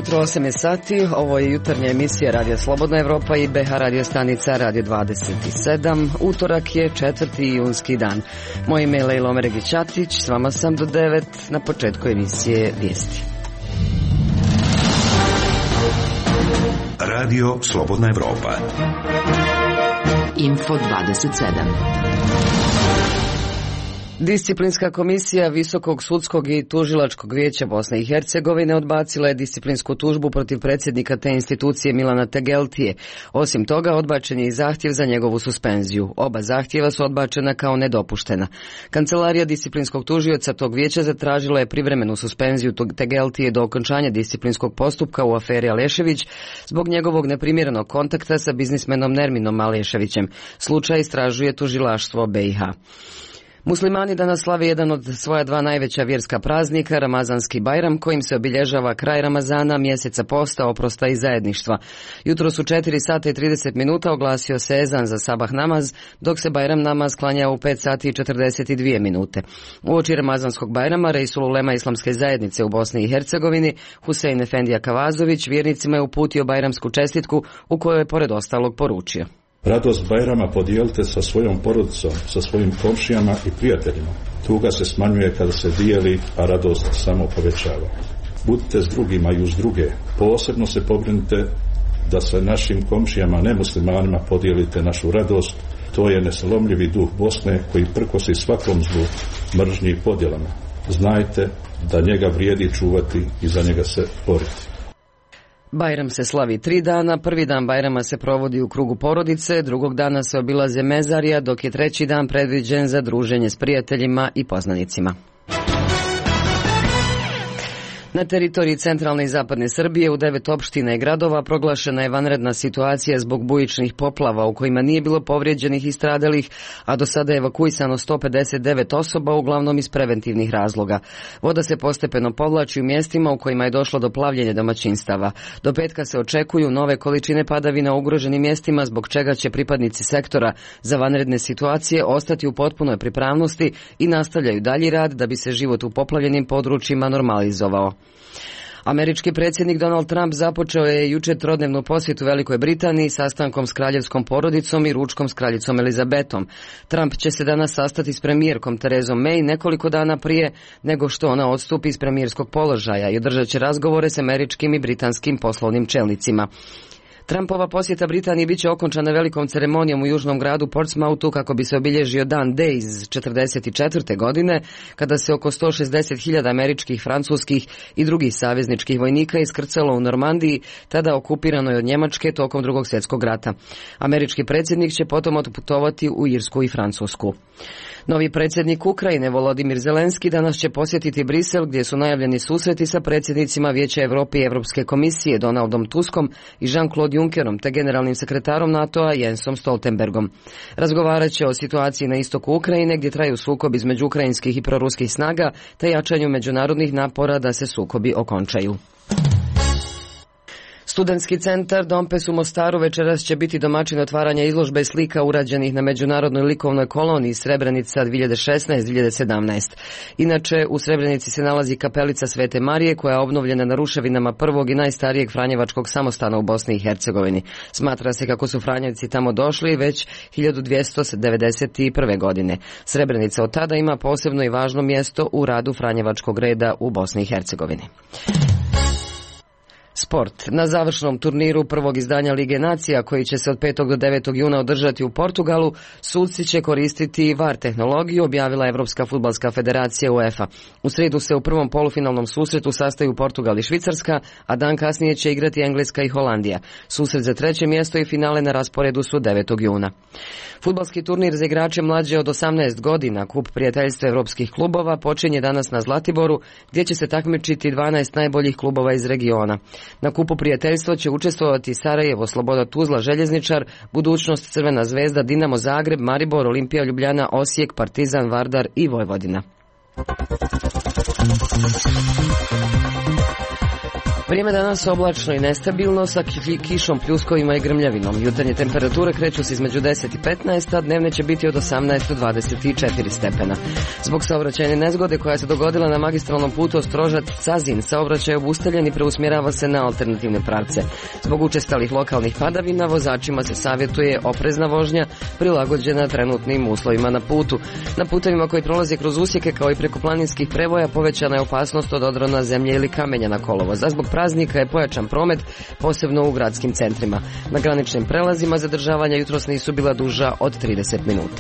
ujutro, 8 je sati, ovo je jutarnja emisija Radio Slobodna Evropa i BH radio stanica Radio 27. Utorak je 4. junski dan. Moje ime je Lejla Omeregić-Ćatić, s vama sam do 9, na početku emisije Vijesti. Radio Slobodna Evropa. Info 27. Disciplinska komisija Visokog sudskog i tužilačkog vijeća Bosne i Hercegovine odbacila je disciplinsku tužbu protiv predsjednika te institucije Milana Tegeltije. Osim toga, odbačen je i zahtjev za njegovu suspenziju. Oba zahtjeva su odbačena kao nedopuštena. Kancelarija disciplinskog tužioca tog vijeća zatražila je privremenu suspenziju Tegeltije do okončanja disciplinskog postupka u aferi Alešević zbog njegovog neprimjerenog kontakta sa biznismenom Nerminom Aleševićem. Slučaj istražuje tužilaštvo BiH. Muslimani danas slave jedan od svoja dva najveća vjerska praznika, Ramazanski Bajram, kojim se obilježava kraj Ramazana, mjeseca posta, oprosta i zajedništva. Jutro su 4 sata i 30 minuta oglasio se ezan za sabah namaz, dok se Bajram namaz klanja u 5 sati i 42 minute. Uoči Ramazanskog Bajrama, Reisul Ulema Islamske zajednice u Bosni i Hercegovini, Husein Efendija Kavazović, vjernicima je uputio bajramsku čestitku u kojoj je pored ostalog poručio: Radost Bajrama podijelite sa svojom porodicom, sa svojim komšijama i prijateljima. Tuga se smanjuje kada se dijeli, a radost samo povećava. Budite s drugima i uz druge. Posebno se pobrinite da sa našim komšijama nemuslimanima podijelite našu radost. To je nesalomljivi duh Bosne koji prkosi svakom zlu, mržnji i podjelama. Znajte da njega vrijedi čuvati i za njega se boriti. Bajram se slavi 3 dana, prvi dan Bajrama se provodi u krugu porodice, drugog dana se obilaze mezarija, dok je treći dan predviđen za druženje s prijateljima i poznanicima. Na teritoriji centralne i zapadne Srbije u 9 opština i gradova proglašena je vanredna situacija zbog bujičnih poplava u kojima nije bilo povrijeđenih i stradalih, a do sada je evakuisano 159 osoba, uglavnom iz preventivnih razloga. Voda se postepeno povlači u mjestima u kojima je došlo do plavljenja domaćinstava. Do petka se očekuju nove količine padavina u ugroženim mjestima, zbog čega će pripadnici sektora za vanredne situacije ostati u potpunoj pripravnosti i nastavljaju dalji rad da bi se život u poplavljenim područjima normalizovao. Američki predsjednik Donald Trump započeo je jučer trodnevnu posjetu Velikoj Britaniji sastankom s kraljevskom porodicom i ručkom s kraljicom Elizabetom. Trump će se danas sastati s premijerkom Terezom May nekoliko dana prije nego što ona odstupi iz premijerskog položaja i održat će razgovore s američkim i britanskim poslovnim čelnicima. Trumpova posjeta Britaniji biće okončana velikom ceremonijom u južnom gradu Portsmouthu kako bi se obilježio dan D iz 1944. godine, kada se oko 160.000 američkih, francuskih i drugih savezničkih vojnika iskrcalo u Normandiji, tada okupiranoj od Njemačke tokom Drugog svjetskog rata. Američki predsjednik će potom otputovati u Irsku i Francusku. Novi predsjednik Ukrajine Volodimir Zelenski danas će posjetiti Brisel, gdje su najavljeni susreti sa predsjednicima Vijeća Europe i Europske komisije Donaldom Tuskom i Jean-Claude Junckerom te generalnim sekretarom NATO-a Jensom Stoltenbergom. Razgovarat će o situaciji na istoku Ukrajine, gdje traju sukob između ukrajinskih i proruskih snaga te jačanju međunarodnih napora da se sukobi okončaju. Studentski centar Dompes u Mostaru večeras će biti domaćin otvaranja izložbe slika urađenih na međunarodnoj likovnoj koloniji Srebrenica 2016-2017. Inače, u Srebrenici se nalazi kapelica Svete Marije koja je obnovljena na ruševinama prvog i najstarijeg franjevačkog samostana u Bosni i Hercegovini. Smatra se kako su Franjevci tamo došli već 1291. godine. Srebrenica od tada ima posebno i važno mjesto u radu franjevačkog reda u Bosni i Hercegovini. Sport. Na završnom turniru prvog izdanja Lige nacija, koji će se od 5. do 9. juna održati u Portugalu, suci će koristiti VAR tehnologiju, objavila Evropska fudbalska federacija UEFA. U srijedu se u prvom polufinalnom susretu sastaju Portugal i Švicarska, a dan kasnije će igrati Engleska i Holandija. Susret za treće mjesto i finale na rasporedu su 9. juna. Fudbalski turnir za igrače mlađe od 18 godina, kup prijateljstva evropskih klubova, počinje danas na Zlatiboru, gdje će se takmičiti 12 najboljih klubova iz regiona. Na kupu prijateljstva će učestvovati Sarajevo, Sloboda Tuzla, Željezničar, Budućnost, Crvena zvezda, Dinamo Zagreb, Maribor, Olimpija Ljubljana, Osijek, Partizan, Vardar i Vojvodina. Vrijeme danas oblačno i nestabilno sa kišom, pljuskovima i grmljavinom. Jutarnje temperature kreću se između 10 i 15, a dnevne će biti od 18 do 24 stepena. Zbog saobraćajne nezgode koja se dogodila na magistralnom putu Ostrožac-Cazin, saobraćaj je obustavljen i preusmjerava se na alternativne pravce. Zbog učestalih lokalnih padavina, vozačima se savjetuje oprezna vožnja prilagođena trenutnim uslovima na putu. Na putevima koji prolaze kroz usjeke kao i preko planinskih prevoja povećana je opasnost od odrona zemlje ili kamenja na kolovoza. Zbog praznika je pojačan promet, posebno u gradskim centrima. Na graničnim prelazima zadržavanja jutros nisu bila duža od 30 minuta.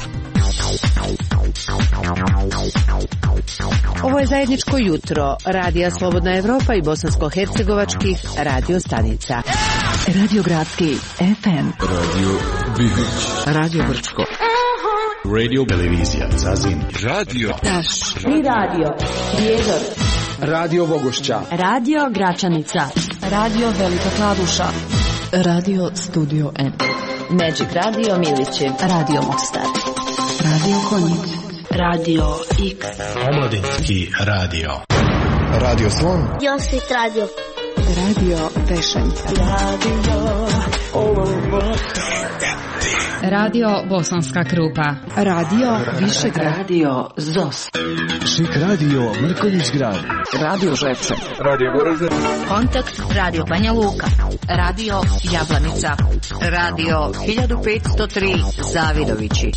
Ovo je zajedničko jutro Radija Slobodna Evropa i bosansko-hercegovačkih radio stanica. Radio Gradski FM, Radio Bihić, Radio Brčko, Radio Televizija Zazin, Radio Taš i Radio Prijedor, Radio Bogošća, Radio Gračanica, Radio Velika Kladuša, Radio Studio N, Magic Radio Miliće, Radio Mostar, Radio Konjic, Radio X, Omladinski radio, Radio Slon, Josit Radio, Radio Pešanica, Radio Bosanska Krupa, Radio Višegrad, Radio Zos, Šik Radio Mrkonjić Grad, Radio Žepče, Radio Goražde, Kontakt Radio Banja Luka, Radio Jablanica, Radio 1503 Zavidovići.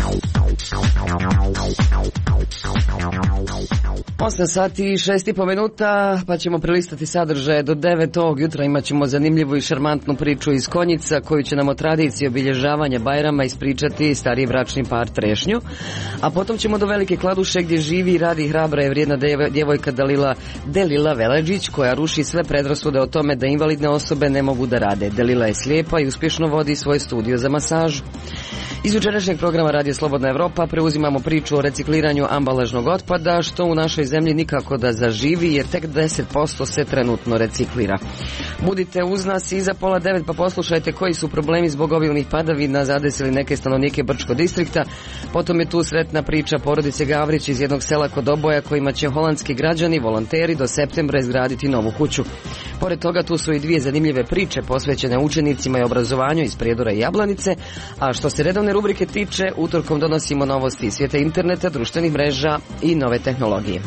8 sati i 6,5 minuta, pa ćemo prelistati sadržaje do 9 ovog jutra. Imat ćemo zanimljivu i šarmantnu priču iz Konjica, koju će nam o tradiciji obilježavanja Bajrama ispričati stariji bračni par Trešnju. A potom ćemo do Velike Kladuše, gdje živi i radi hrabra i vrijedna djevojka Delila Veleđić, koja ruši sve predrasude o tome da invalidne osobe ne mogu da rade. Delila je slijepa i uspješno vodi svoj studio za masažu. Iz jučerašnjeg programa Radio Slobodna Evropa preuzimamo priču o recikliranju ambalažnog otpada, što u našoj zemlji nikako da zaživi, jer tek 10% se trenutno reciklira. Budite uz nas iza 8:30 pa poslušajte koji su problemi zbog obilnih padavina zadesili neke stanovnike Brčko distrikta. Potom je tu sretna priča porodice Gavrić iz jednog sela kod Oboja, kojima će holandski građani, volonteri, do septembra izgraditi novu kuću. Pored toga tu su i dvije zanimljive priče posvećene učenicima i obrazovanju iz Prijedora i Jablanice, a što se redovne rubrike tiče, utorkom donosimo novosti iz svijeta interneta, društvenih mreža i nove tehnologije.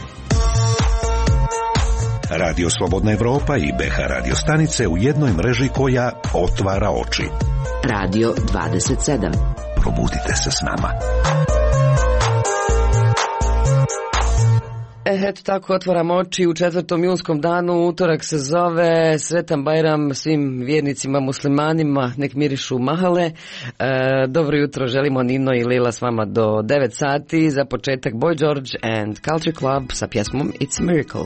Radio Slobodna Evropa i BH radio stanice u jednoj mreži koja otvara oči. Radio 27. Probudite se s nama. Eto tako otvaramo oči u 4. junskom danu, utorak se zove, sretan Bajram svim vjernicima muslimanima, nek mirišu mahale. Dobro jutro, želimo Nino i Lila s vama do 9 sati, za početak Boy George and Culture Club sa pjesmom It's a Miracle.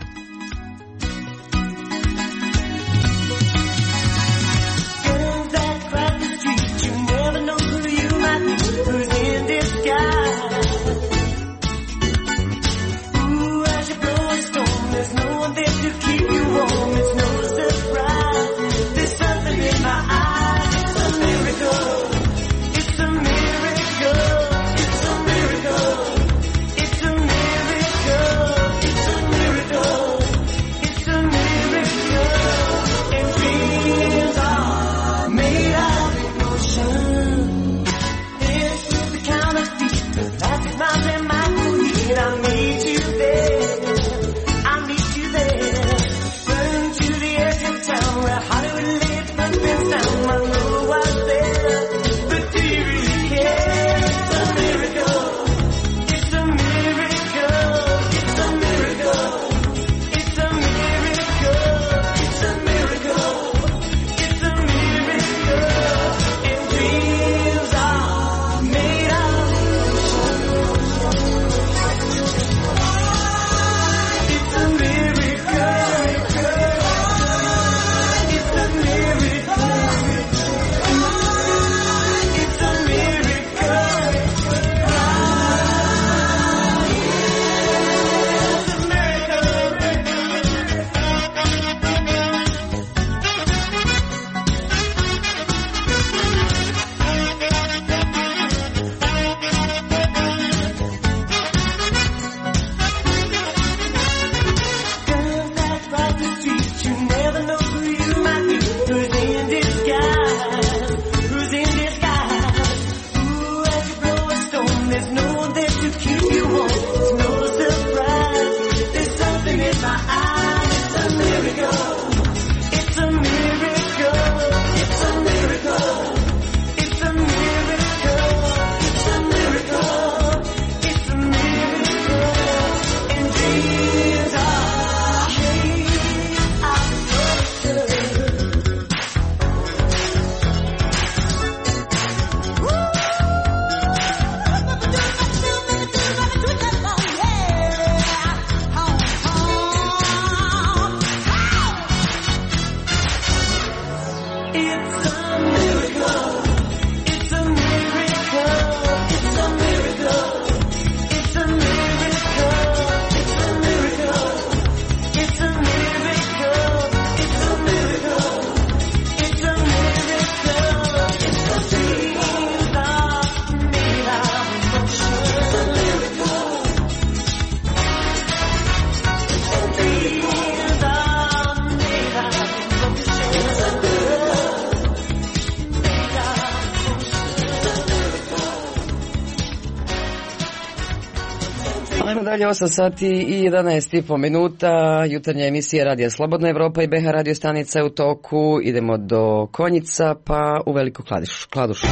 dalje, 8 sati i 11,5 minuta, jutarnja emisija Radija Slobodna Evropa i BH radio stanica u toku. Idemo do Konjica, pa u Veliku Kladušu.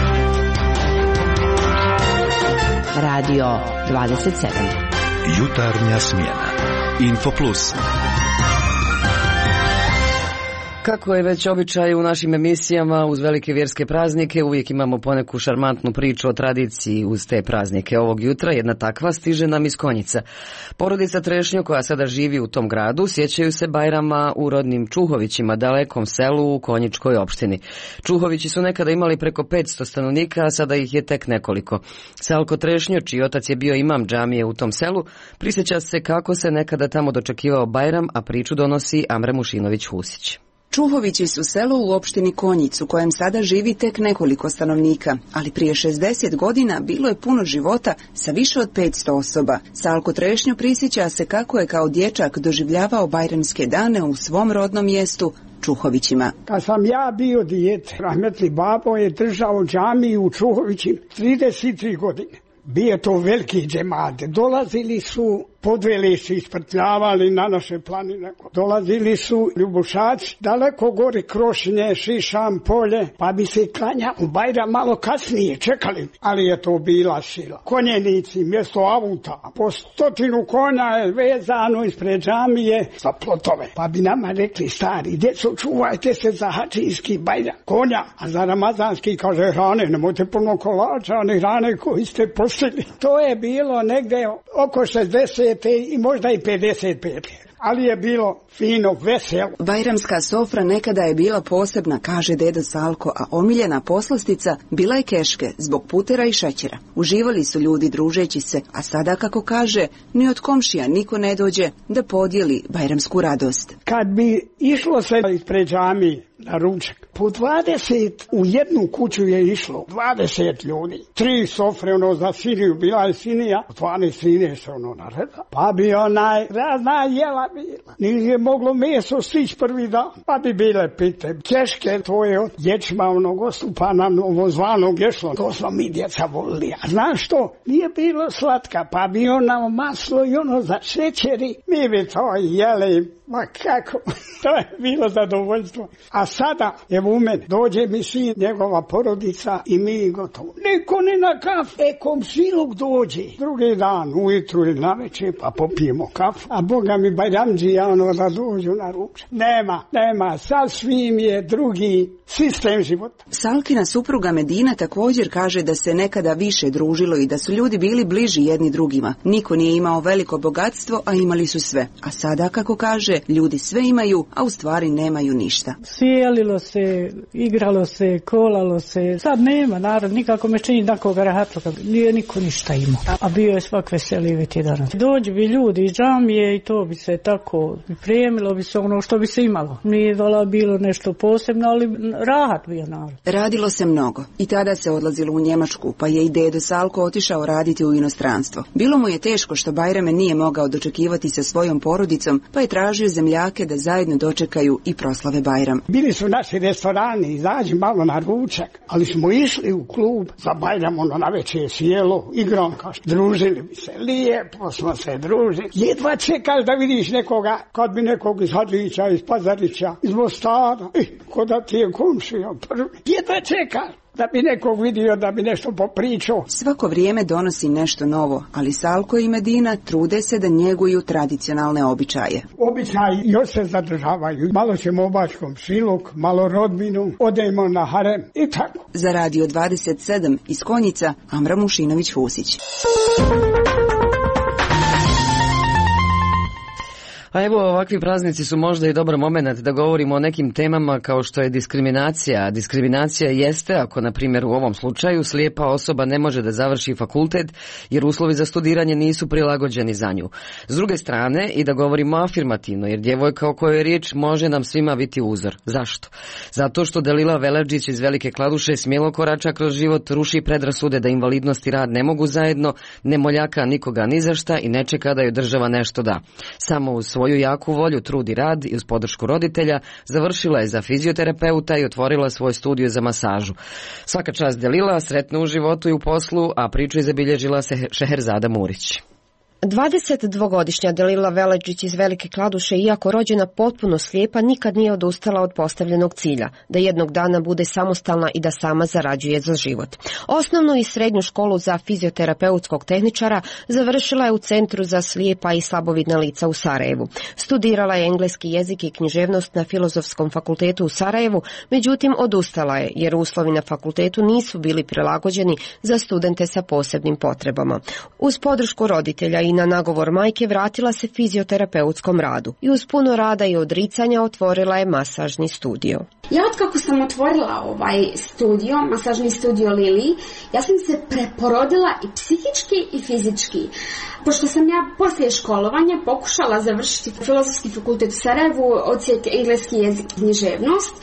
Radio 27. Jutarnja smjena. Info Plus. Kako je već običaj u našim emisijama, uz velike vjerske praznike uvijek imamo poneku šarmantnu priču o tradiciji uz te praznike. Ovog jutra jedna takva stiže nam iz Konjica. Porodica Trešnjo, koja sada živi u tom gradu, sjećaju se Bajrama u rodnim Čuhovićima, dalekom selu u Konjičkoj opštini. Čuhovići su nekada imali preko 500 stanovnika, a sada ih je tek nekoliko. Salko Trešnjo, čiji otac je bio imam džamije u tom selu, prisjeća se kako se nekada tamo dočekivao Bajram, a priču donosi Amre Mušinović-Husić. Čuhovići su selo u opštini Konjic, u kojem sada živi tek nekoliko stanovnika, ali prije 60 godina bilo je puno života sa više od 500 osoba. Salko Trešnjo prisjeća se kako je kao dječak doživljavao bajramske dane u svom rodnom mjestu, Čuhovićima. Kad sam ja bio dijete, rahmetli babo je držao džamiju u Čuhovićima 33 godine. Bio to veliki džemat. Dolazili su podvelišći, isprtljavali na naše planine. Dolazili su ljubušaci, daleko gori Krošinje, Šišam, Polje, pa bi se klanja u Bajram malo kasnije, čekali. Ali je to bila sila. Konjenici, mjesto avuta, po 100 konja je vezano ispred džamije za plotove. Pa bi nama rekli stari, djeco, čuvajte se za hačijski Bajram konja, a za ramazanski, kaže, hrane, nemojte puno kolača, one hrane koji ste postili. To je bilo negde oko 60 i možda i 55. Ali je bilo fino, veselo. Bajramska sofra nekada je bila posebna, kaže deda Salko, a omiljena poslastica bila je keške zbog putera i šećera. Uživali su ljudi družeći se, a sada, kako kaže, ni od komšija niko ne dođe da podijeli bajramsku radost. Kad bi išlo se ispred džamije na ručak, po 20 u jednu kuću je išlo, 20 ljudi. 3 sofre, za siniju, bila je sinija, 12 sinije se nareda. Pa bi razna jela bila. Nije moglo meso stići prvi dan, pa bi bile pite. Keške, to je od ječma ostupa nam zvanog ješlo. To smo mi djeca volili. A znaš što? Nije bilo slatka, pa bi maslo i za šećeri. Mi bi to jeli. Ma kako, to je bilo zadovoljstvo. A sada, evo u mene, dođe mi sin, njegova porodica i mi gotovo. Niko ni na kafu, komšiluk dođe. Drugi dan, ujutru ili navečer, pa popijemo kafu. A Boga mi Bajramđija, da dođu na ručak. Nema, sasvim je drugi sistem života. Salkina supruga Medina također kaže da se nekada više družilo i da su ljudi bili bliži jedni drugima. Niko nije imao veliko bogatstvo, a imali su sve. A sada, kako kaže, ljudi sve imaju, a u stvari nemaju ništa. Sjelilo se, igralo se, kolalo se. Sad nema, narod, nikako me čini takoga rahatloga. Nije niko ništa imao. A bio je svak veseliviti danas. Dođi bi ljudi iz džamije i to bi se tako pripremilo, bi se ono što bi se imalo. Nije bilo nešto posebno, ali rahat bio narod. Radilo se mnogo. I tada se odlazilo u Njemačku, pa je i dedo Salko otišao raditi u inostranstvo. Bilo mu je teško što Bajrame nije mogao dočekivati sa svojom porodicom, pa je tražio zemljake da zajedno dočekaju i proslave Bajram. Bili su naši restorani, izađi malo na ručak, ali smo išli u klub za Bajram, na večer sjelo, igronkaš, družili bi se, lijepo smo se družili. Jedva čekaš da vidiš nekoga, kad bi nekog iz Hadlića, iz Pazarića, iz Mostara, ko da ti je komšija prvi. Jedva čekaš da bi nekog vidio, da bi nešto popričao. Svako vrijeme donosi nešto novo, ali Salko i Medina trude se da njeguju tradicionalne običaje. Običaji još se zadržavaju. Malo ćemo obačkom šiluk, malo rodbinu, odemo na harem i tako. Za Radio 27 iz Konjica, Amra Mušinović-Husić. A evo, ovakvi praznici su možda i dobar moment da govorimo o nekim temama kao što je diskriminacija. Diskriminacija jeste ako, na primjer, u ovom slučaju slijepa osoba ne može da završi fakultet jer uslovi za studiranje nisu prilagođeni za nju. S druge strane, i da govorimo afirmativno, jer djevojka o kojoj je riječ može nam svima biti uzor. Zašto? Zato što Delila Veladžić iz Velike Kladuše smjelo korača kroz život, ruši predrasude da invalidnost i rad ne mogu zajedno, ne moljaka nikoga ni za šta i ne čeka da joj država nešto da. Samo uz svoju jaku volju, trud i rad i uz podršku roditelja završila je za fizioterapeuta i otvorila svoj studio za masažu. Svaka čast Delila, sretna u životu i u poslu, a priču je zabilježila se Šeherzada Murić. 22-godišnja Delila Veleđić iz Velike Kladuše, iako rođena potpuno slijepa, nikad nije odustala od postavljenog cilja, da jednog dana bude samostalna i da sama zarađuje za život. Osnovnu i srednju školu za fizioterapeutskog tehničara završila je u Centru za slijepa i slabovidna lica u Sarajevu. Studirala je engleski jezik i književnost na Filozofskom fakultetu u Sarajevu, međutim odustala je jer uslovi na fakultetu nisu bili prilagođeni za studente sa posebnim potrebama. Uz podršku roditelja i na nagovor majke vratila se fizioterapeutskom radu i uz puno rada i odricanja otvorila je masažni studio. Ja otkako sam otvorila ovaj studio, masažni studio Lili, ja sam se preporodila i psihički i fizički. Pošto sam ja poslije školovanja pokušala završiti Filozofski fakultet u Sarajevu, odsjek engleski jezik i književnost,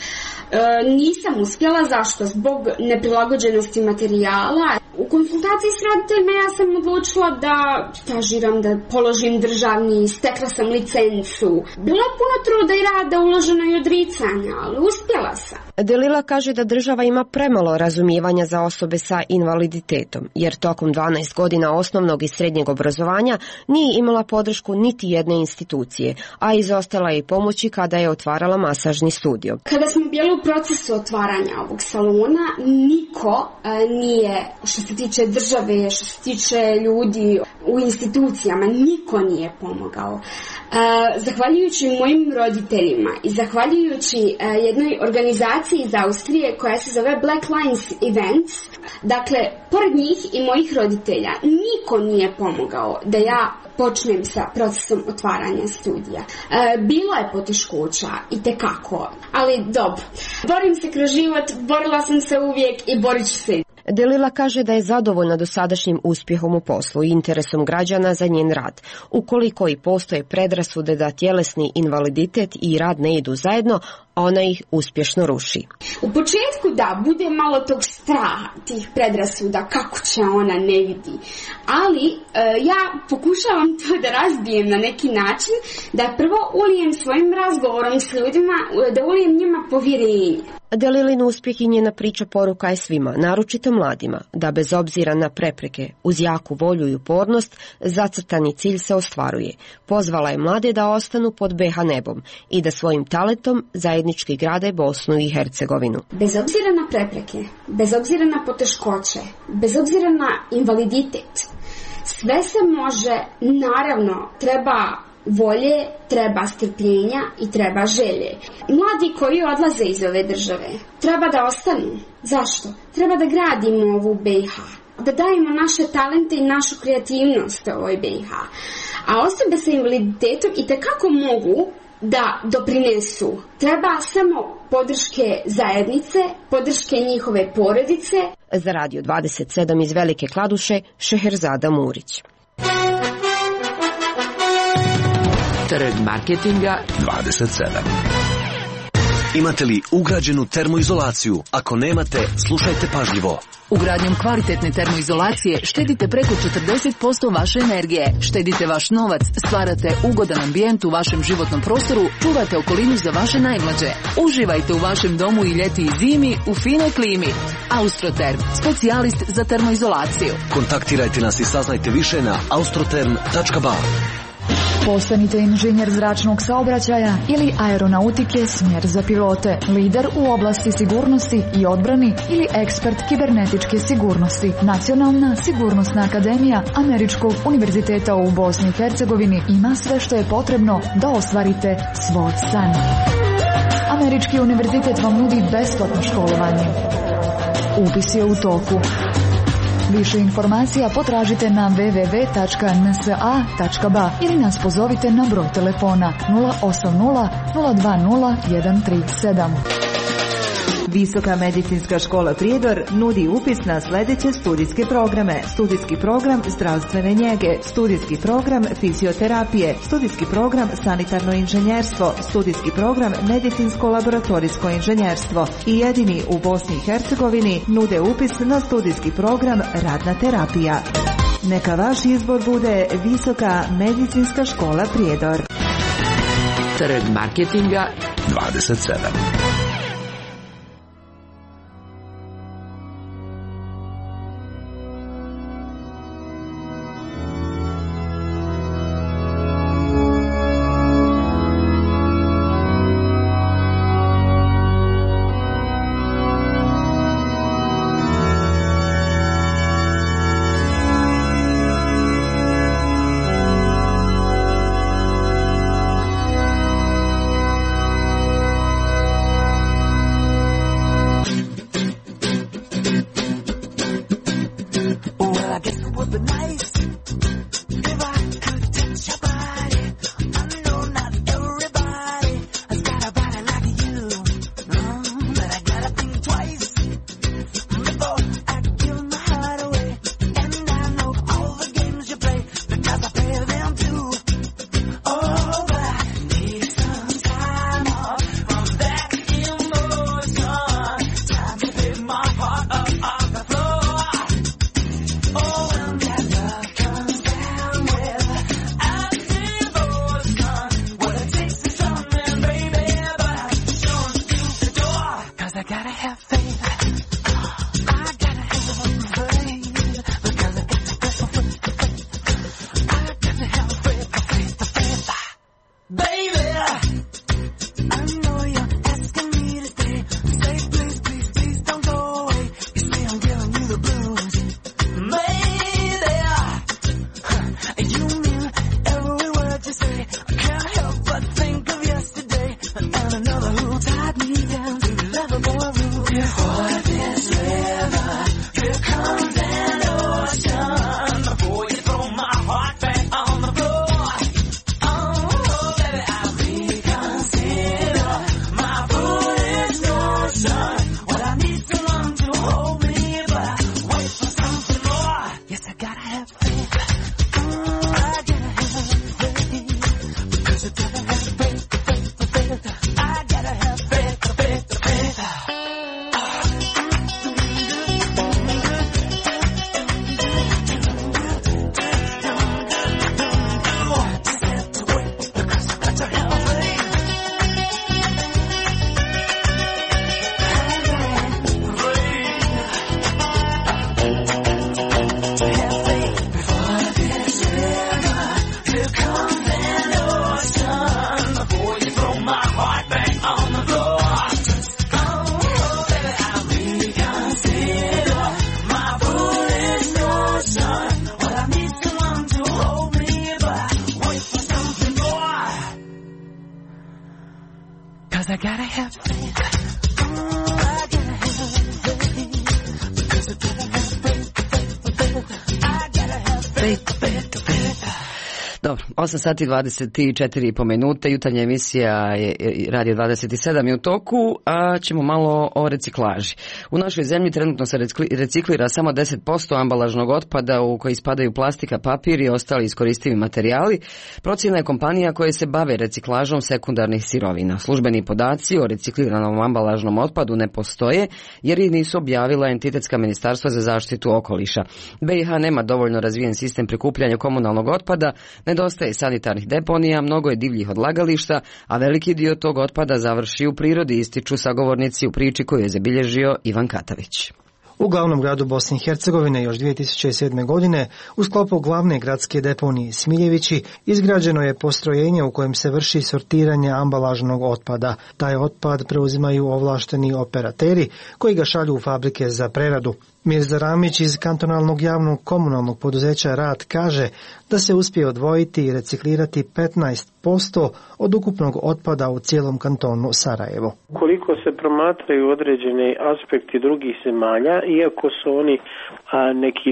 nisam uspjela. Zašto? Zbog neprilagođenosti materijala. U konsultaciji s roditeljima ja sam odlučila da stažiram, da položim državni, stekla sam licencu. Bilo je puno truda i rada uloženo i odricanja, ali uspjela sam. Delila kaže da država ima premalo razumijevanja za osobe sa invaliditetom, jer tokom 12 godina osnovnog i srednjeg obrazovanja nije imala podršku niti jedne institucije, a izostala je i pomoći kada je otvarala masažni studio. Kada smo bili u procesu otvaranja ovog salona, niko nije, što se tiče države, što se tiče ljudi u institucijama, niko nije pomogao. Zahvaljujući mojim roditeljima i zahvaljujući jednoj organizaciji iz Austrije koja se zove Black Lines Events, dakle, pored njih i mojih roditelja, niko nije pomogao da ja počnem sa procesom otvaranja studija. Bilo je poteškoća, itekako, ali dobro. Borim se kroz život, borila sam se uvijek i borit ću se. Delila kaže da je zadovoljna dosadašnjim uspjehom u poslu i interesom građana za njen rad. Ukoliko i postoje predrasude da tjelesni invaliditet i rad ne idu zajedno, ona ih uspješno ruši. U početku da, bude malo tog straha, tih predrasuda, kako će ona, ne vidi. Ali ja pokušavam to da razbijem na neki način, da prvo ulijem svojim razgovorom s ljudima, da ulijem njima povjerenje. Delilin uspjeh i njena priča poruka je svima, naročito mladima, da bez obzira na prepreke, uz jaku volju i upornost, zacrtani cilj se ostvaruje. Pozvala je mlade da ostanu pod BH nebom i da svojim talentom zajednički grade Bosnu i Hercegovinu. Bez obzira na prepreke, bez obzira na poteškoće, bez obzira na invaliditet, sve se može, naravno, treba volje, treba strpljenja i treba želje. Mladi koji odlaze iz ove države treba da ostanu. Zašto? Treba da gradimo ovu BiH, da dajemo naše talente i našu kreativnost ovoj BiH. A osobe sa invaliditetom itekako mogu da doprinesu. Treba samo podrške zajednice, podrške njihove porodice. Za Radio 27 iz Velike Kladuše, Šeherzada Murić. Trg marketinga 27. Imate li ugrađenu termoizolaciju? Ako nemate, slušajte pažljivo. Ugradnjom kvalitetne termoizolacije štedite preko 40% vaše energije. Štedite vaš novac, stvarate ugodan ambijent u vašem životnom prostoru, čuvate okolinu za vaše najmlađe. Uživajte u vašem domu i ljeti i zimi u finoj klimi. Austroterm, specijalist za termoizolaciju. Kontaktirajte nas i saznajte više na austroterm.ba. Postanite inženjer zračnog saobraćaja ili aeronautike, smjer za pilote, lider u oblasti sigurnosti i odbrani ili ekspert kibernetičke sigurnosti. Nacionalna sigurnosna akademija Američkog univerziteta u Bosni i Hercegovini ima sve što je potrebno da ostvarite svoj san. Američki univerzitet vam nudi besplatno školovanje. Upis je u toku. Više informacija potražite na www.nsa.ba ili nas pozovite na broj telefona 080 020 137. Visoka medicinska škola Prijedor nudi upis na sljedeće studijske programe. Studijski program zdravstvene njege, studijski program fizioterapije, studijski program sanitarno inženjerstvo, studijski program medicinsko-laboratorijsko inženjerstvo i jedini u Bosni i Hercegovini nude upis na studijski program radna terapija. Neka vaš izbor bude Visoka medicinska škola Prijedor. Trg marketinga 27. Dobro, 8 sati 24,5 minute, jutarnja emisija je Radio 27 je u toku, a ćemo malo o reciklaži. U našoj zemlji trenutno se reciklira samo 10% ambalažnog otpada u koji spadaju plastika, papir i ostali iskoristivi materijali. Procjena je kompanija koje se bave reciklažom sekundarnih sirovina. Službeni podaci o recikliranom ambalažnom otpadu ne postoje jer ih nisu objavila entitetska ministarstva za zaštitu okoliša. BiH nema dovoljno razvijen sistem prikupljanja komunalnog otpada, nedostaje sanitarnih deponija, mnogo je divljih odlagališta, a veliki dio tog otpada završi u prirodi, ističu sagovornici u priči koju je zabilježio Ivan Katavić. U glavnom gradu Bosne i Hercegovine još 2007. godine u sklopu glavne gradske deponije Smiljevići izgrađeno je postrojenje u kojem se vrši sortiranje ambalažnog otpada. Taj otpad preuzimaju ovlašteni operateri koji ga šalju u fabrike za preradu. Mirza Ramić iz kantonalnog javnog komunalnog poduzeća Rad kaže da se uspije odvojiti i reciklirati 15% od ukupnog otpada u cijelom kantonu Sarajevo. Koliko se promatraju određeni aspekti drugih zemalja, iako su oni neki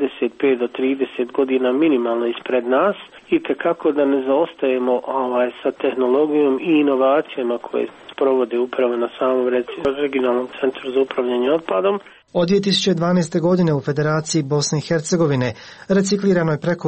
25 do 30 godina minimalno ispred nas, i tekako da ne zaostajemo sa tehnologijom i inovacijama koje provode upravo na samom regionalnom centru za upravljanje otpadom. Od 2012. godine u Federaciji Bosne i Hercegovine reciklirano je preko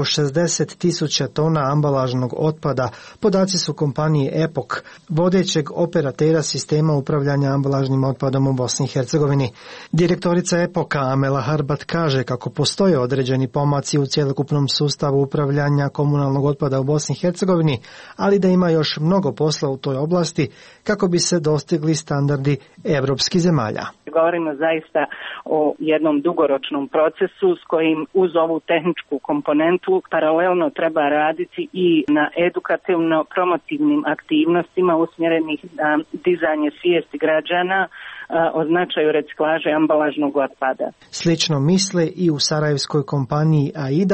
60.000 tona ambalažnog otpada. Podaci su kompanije EPOK, vodećeg operatera sistema upravljanja ambalažnim otpadom u Bosni i Hercegovini. Direktorica EPOK-a Amela Harbat kaže kako postoje određeni pomaci u cjelokupnom sustavu upravljanja komunalnog otpada u Bosni i Hercegovini, ali da ima još mnogo posla u toj oblasti kako bi se dostigli standardi evropskih zemalja. Govorimo zaista o jednom dugoročnom procesu s kojim uz ovu tehničku komponentu paralelno treba raditi i na edukativno-promotivnim aktivnostima usmjerenih na dizanje svijesti građana o značaju reciklaže ambalažnog otpada. Slično misle i u sarajevskoj kompaniji AIDA,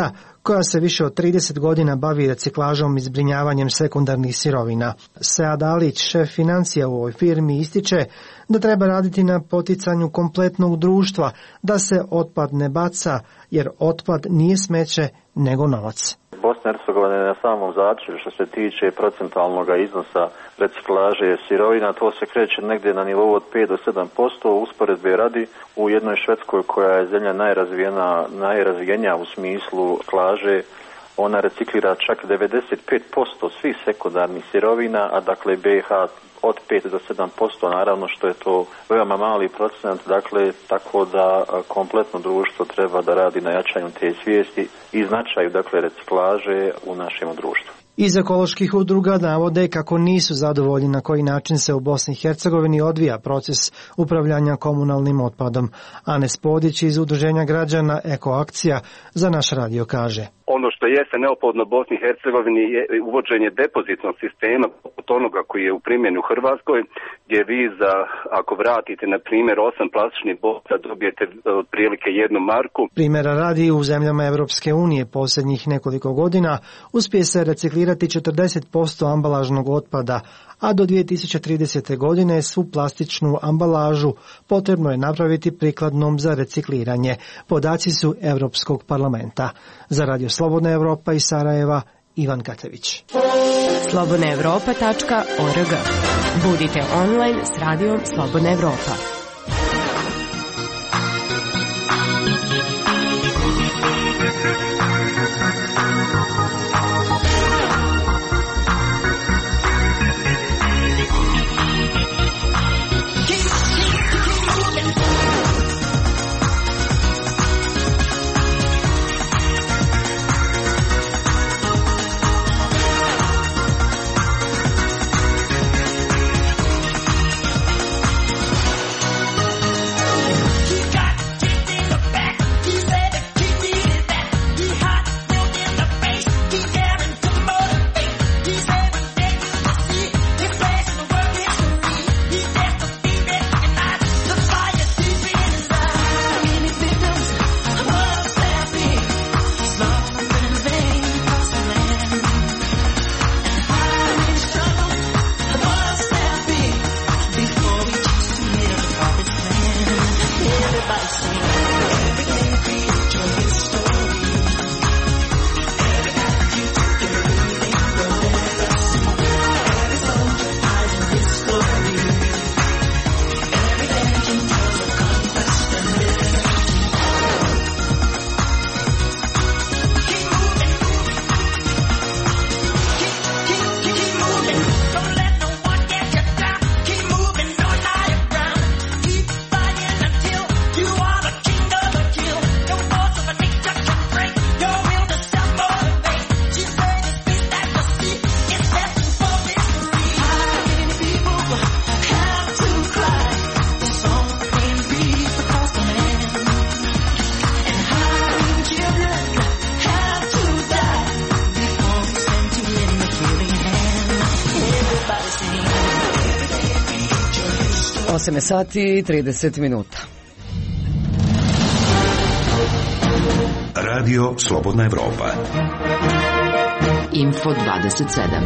koja se više od 30 godina bavi reciklažom i zbrinjavanjem sekundarnih sirovina. Sead Alić, šef financija u ovoj firmi, ističe da treba raditi na poticanju kompletnog društva, da se otpad ne baca, jer otpad nije smeće nego novac. Bosna i Hercegovina je na samom začelju što se tiče procentualnog iznosa reciklaže sirovina, to se kreće negdje na nivou od 5 do 7%, usporedbe radi u jednoj Švedskoj koja je zemlja najrazvijenija u smislu reciklaže, ona reciklira čak 95% svih sekundarnih sirovina, a dakle BiH od 5 do 7%, naravno što je to veoma mali procenat, dakle tako da kompletno društvo treba da radi na jačanju te svijesti i značaju dakle reciklaže u našem društvu. Iz ekoloških udruga navode kako nisu zadovoljni na koji način se u Bosni i Hercegovini odvija proces upravljanja komunalnim otpadom. Anes Podić iz Udruženja građana Ekoakcija za naš radio kaže: Ono što jeste neophodno Bosni i Hercegovini je uvođenje depozitnog sistema poput onoga koji je u primjeni u Hrvatskoj, gdje vi ako vratite na primjer 8 plastičnih boca dobijete otprilike 1 marku. Primjera radi, u zemljama Evropske unije posljednjih nekoliko godina uspije se reciklirati 40% ambalažnog otpada, a do 2030. godine svu plastičnu ambalažu potrebno je napraviti prikladnom za recikliranje. Podaci su Europskog parlamenta. Za Radio Slobodna Evropa iz Sarajeva, Ivan Katević. slobodnaevropa.org. Budite online s radijom Slobodna Evropa. Sati i 30 minuta. Radio Slobodna Evropa. Info 27.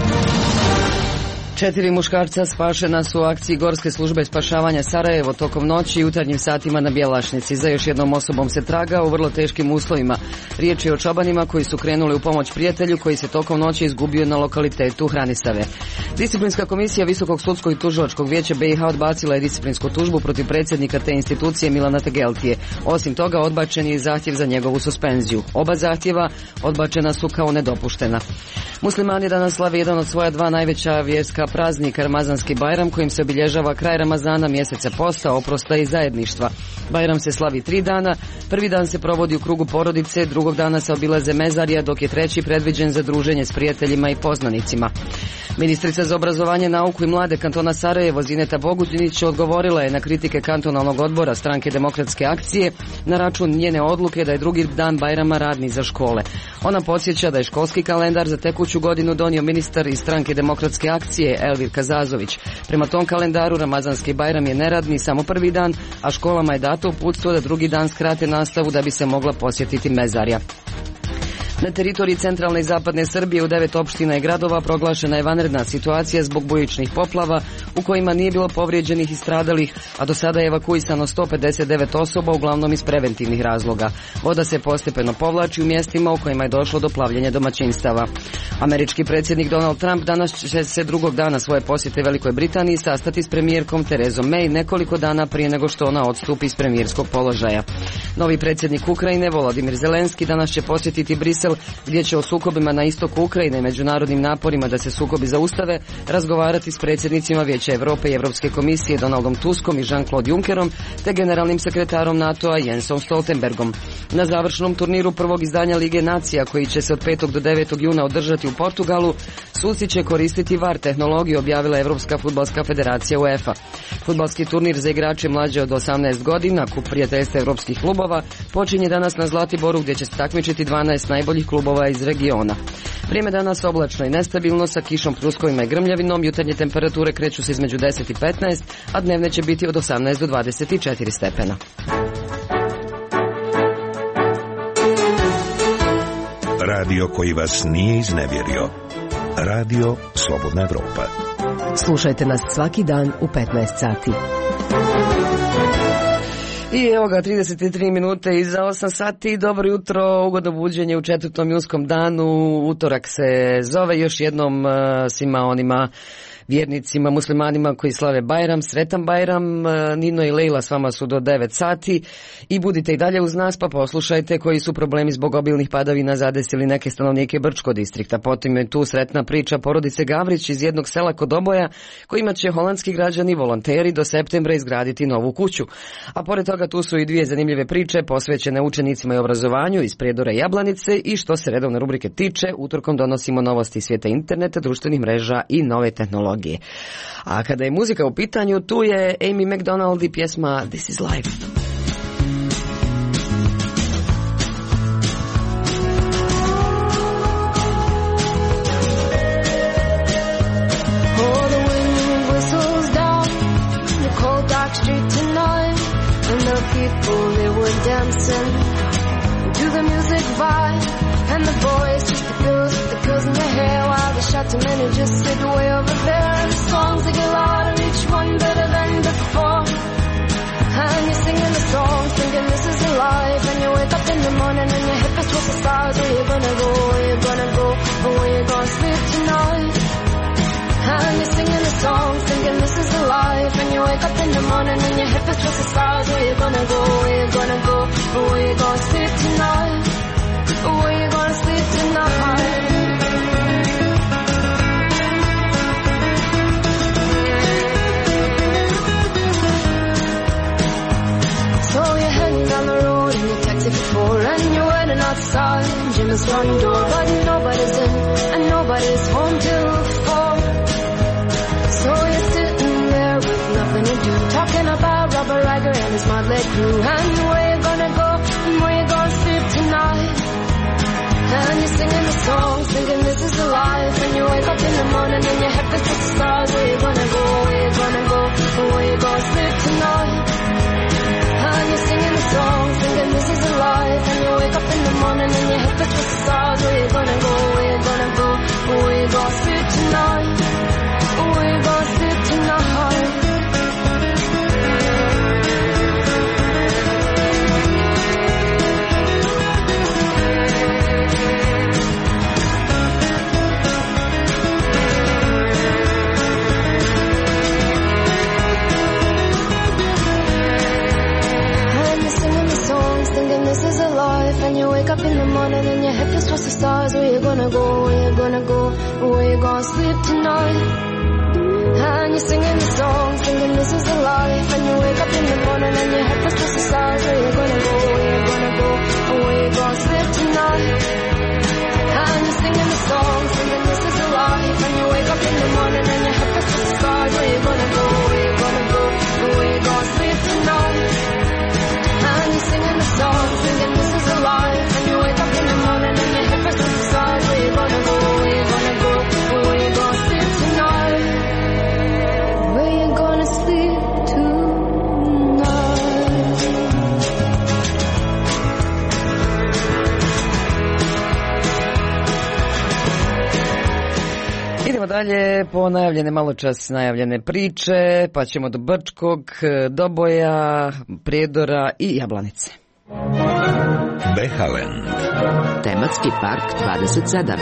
4 muškarca spašena su u akciji Gorske službe spašavanja Sarajevo tokom noći i jutarnjim satima na Bjelašnici. Za još jednom osobom se traga u vrlo teškim uslovima. Riječ je o čobanima koji su krenuli u pomoć prijatelju koji se tokom noći izgubio na lokalitetu Hranistave. Disciplinska komisija Visokog sudskog i tužilačkog vijeća BiH odbacila je disciplinsku tužbu protiv predsjednika te institucije Milana Tegeltije. Osim toga, odbačen je i zahtjev za njegovu suspenziju. Oba zahtjeva odbačena su kao nedopuštena. Muslimani danas slave jedan od svoja 2 najveća vjerska praznika, Ramazanski Bajram, kojim se obilježava kraj Ramazana, mjeseca posta, oprosta i zajedništva. Bajram se slavi 3 dana, prvi dan se provodi u krugu porodice, drugog dana se obilaze mezarija, dok je treći predviđen za druženje s prijateljima i poznanicima. Ministrica za obrazovanje, nauku i mlade kantona Sarajevo Zineta Boguđinić odgovorila je na kritike kantonalnog odbora Stranke demokratske akcije na račun njene odluke da je drugi dan Bajrama radni za škole. Ona podsjeća da je školski kalendar za tekuću godinu donio ministar iz Stranke demokratske akcije Elvir Kazazović. Prema tom kalendaru Ramazanski Bajram je neradni samo prvi dan, a školama je dato uputstvo da drugi dan skrate nastavu da bi se mogla posjetiti mezarja. Na teritoriji centralne i zapadne Srbije u 9 opština i gradova proglašena je vanredna situacija zbog bujičnih poplava u kojima nije bilo povrijeđenih i stradalih, a do sada je evakuisano 159 osoba, uglavnom iz preventivnih razloga. Voda se postepeno povlači u mjestima u kojima je došlo do plavljenja domaćinstava. Američki predsjednik Donald Trump danas će se drugog dana svoje posjete Velikoj Britaniji sastati s premijerkom Terezom May nekoliko dana prije nego što ona odstupi iz premijerskog položaja. Novi predsjednik Ukrajine Volodimir Zelenski danas će posjetiti Brisel, gdje će o sukobima na istoku Ukrajine i međunarodnim naporima da se sukobi zaustave razgovarati s predsjednicima Vijeća Europe i Europske komisije Donaldom Tuskom i Jean-Claude Junckerom te generalnim sekretarom NATO-a Jensom Stoltenbergom. Na završnom turniru prvog izdanja Lige nacija, koji će se od 5. do 9. juna održati u Portugalu, suci će koristiti VAR tehnologiju, objavila Evropska fudbalska federacija UEFA. Fudbalski turnir za igrače mlađe od 18 godina, kup prijateljstva evropskih klubova, počinje danas na Zlatiboru, gdje će se takmičiti 12 najboljih klubova iz regiona. Vrijeme danas oblačno i nestabilno sa kišom, pljuskovima i grmljavinom. Jutarnje temperature kreću se između 10 i 15, a dnevne će biti od 18 do 24 stepena. Radio koji vas nije iznevjerio. Radio Slobodna Evropa. Slušajte nas svaki dan u 15 sati. I evo ga, 33 minute iza 8 sati. Dobro jutro, ugodno buđenje u 4. junskom danu. Utorak se zove. Još jednom svima onima vjernicima, muslimanima koji slave Bajram, sretan Bajram. Nino i Lejla s vama su do 9 sati i budite i dalje uz nas, pa poslušajte koji su problemi zbog obilnih padavina zadesili neke stanovnike Brčko distrikta. Potom je tu sretna priča porodice Gavrić iz jednog sela kod Oboja, kojima će holandski građani volonteri do septembra izgraditi novu kuću. A pored toga tu su i dvije zanimljive priče posvećene učenicima i obrazovanju iz Prijedora i Jablanice. I što se redovne rubrike tiče, utorkom donosimo novosti svijeta interneta, društvenih mreža i nove tehnologije. A kada je muzika u pitanju, tu je Amy McDonald i pjesma This is Life. Oh, the wind whistles down the cold dark street tonight, and the people, they were dancing to the music vibe, and the boys just the girls in their hair, while the shouting men who just sit way over there. And the songs they get louder, each one better than before. And you're singing the songs, thinking this is a life. And you wake up in the morning and your hip is towards the stars. Where you gonna go, where you gonna go, or where you gonna sleep tonight? And you're singing the songs, thinking this is a life. And you wake up in the morning and your hip is towards the stars. Where you gonna go, where you gonna go, or where you gonna sleep tonight? Where you gonna sleep tonight? So you're heading down the road in your taxi for 4, and you're waiting outside Jim's front door, but nobody's in and nobody's home till 4. So you're sitting there with nothing to do, talking about Robert Riger and his motley crew, and where you gonna go and where you gonna sleep tonight? And you're singing the songs, thinking this is the life. And you wake up in the morning and your head is to the stars. Where you gonna go, where you gonna go, and where you gonna sleep tonight? And you're singing the songs, thinking this is the life. And you wake up in the morning and your head is to the stars. Where you gonna go, where you gonna go, and where you gonna sleep tonight? Where you gonna sleep tonight? This is a life, and you wake up in the morning and your head feels towards the stars. Where you gonna go, where you gonna go, where you gonna sleep tonight? And you're singing the songs, thinking this is a life. And you wake up in the morning and your head feels towards the stars. Where you gonna go, where you gonna go, where you gonna sleep tonight? And you're singing the songs, thinking this is a life. And you wake up in the morning and your head feels towards the stars. Where you gonna go, where you gonna go, where you gonna sleep tonight? And you're singing the songs, thinking this is a life. And you wake up in the morning and your hip is to the stars. Where you gonna go, where you gonna go, where you gonna sleep tonight? Where you gonna sleep tonight? dalje po najavljene maločas najavljene priče, pa ćemo do Brčkog, Doboja, Prijedora i Jablanice. Behalen. Tematski park 27.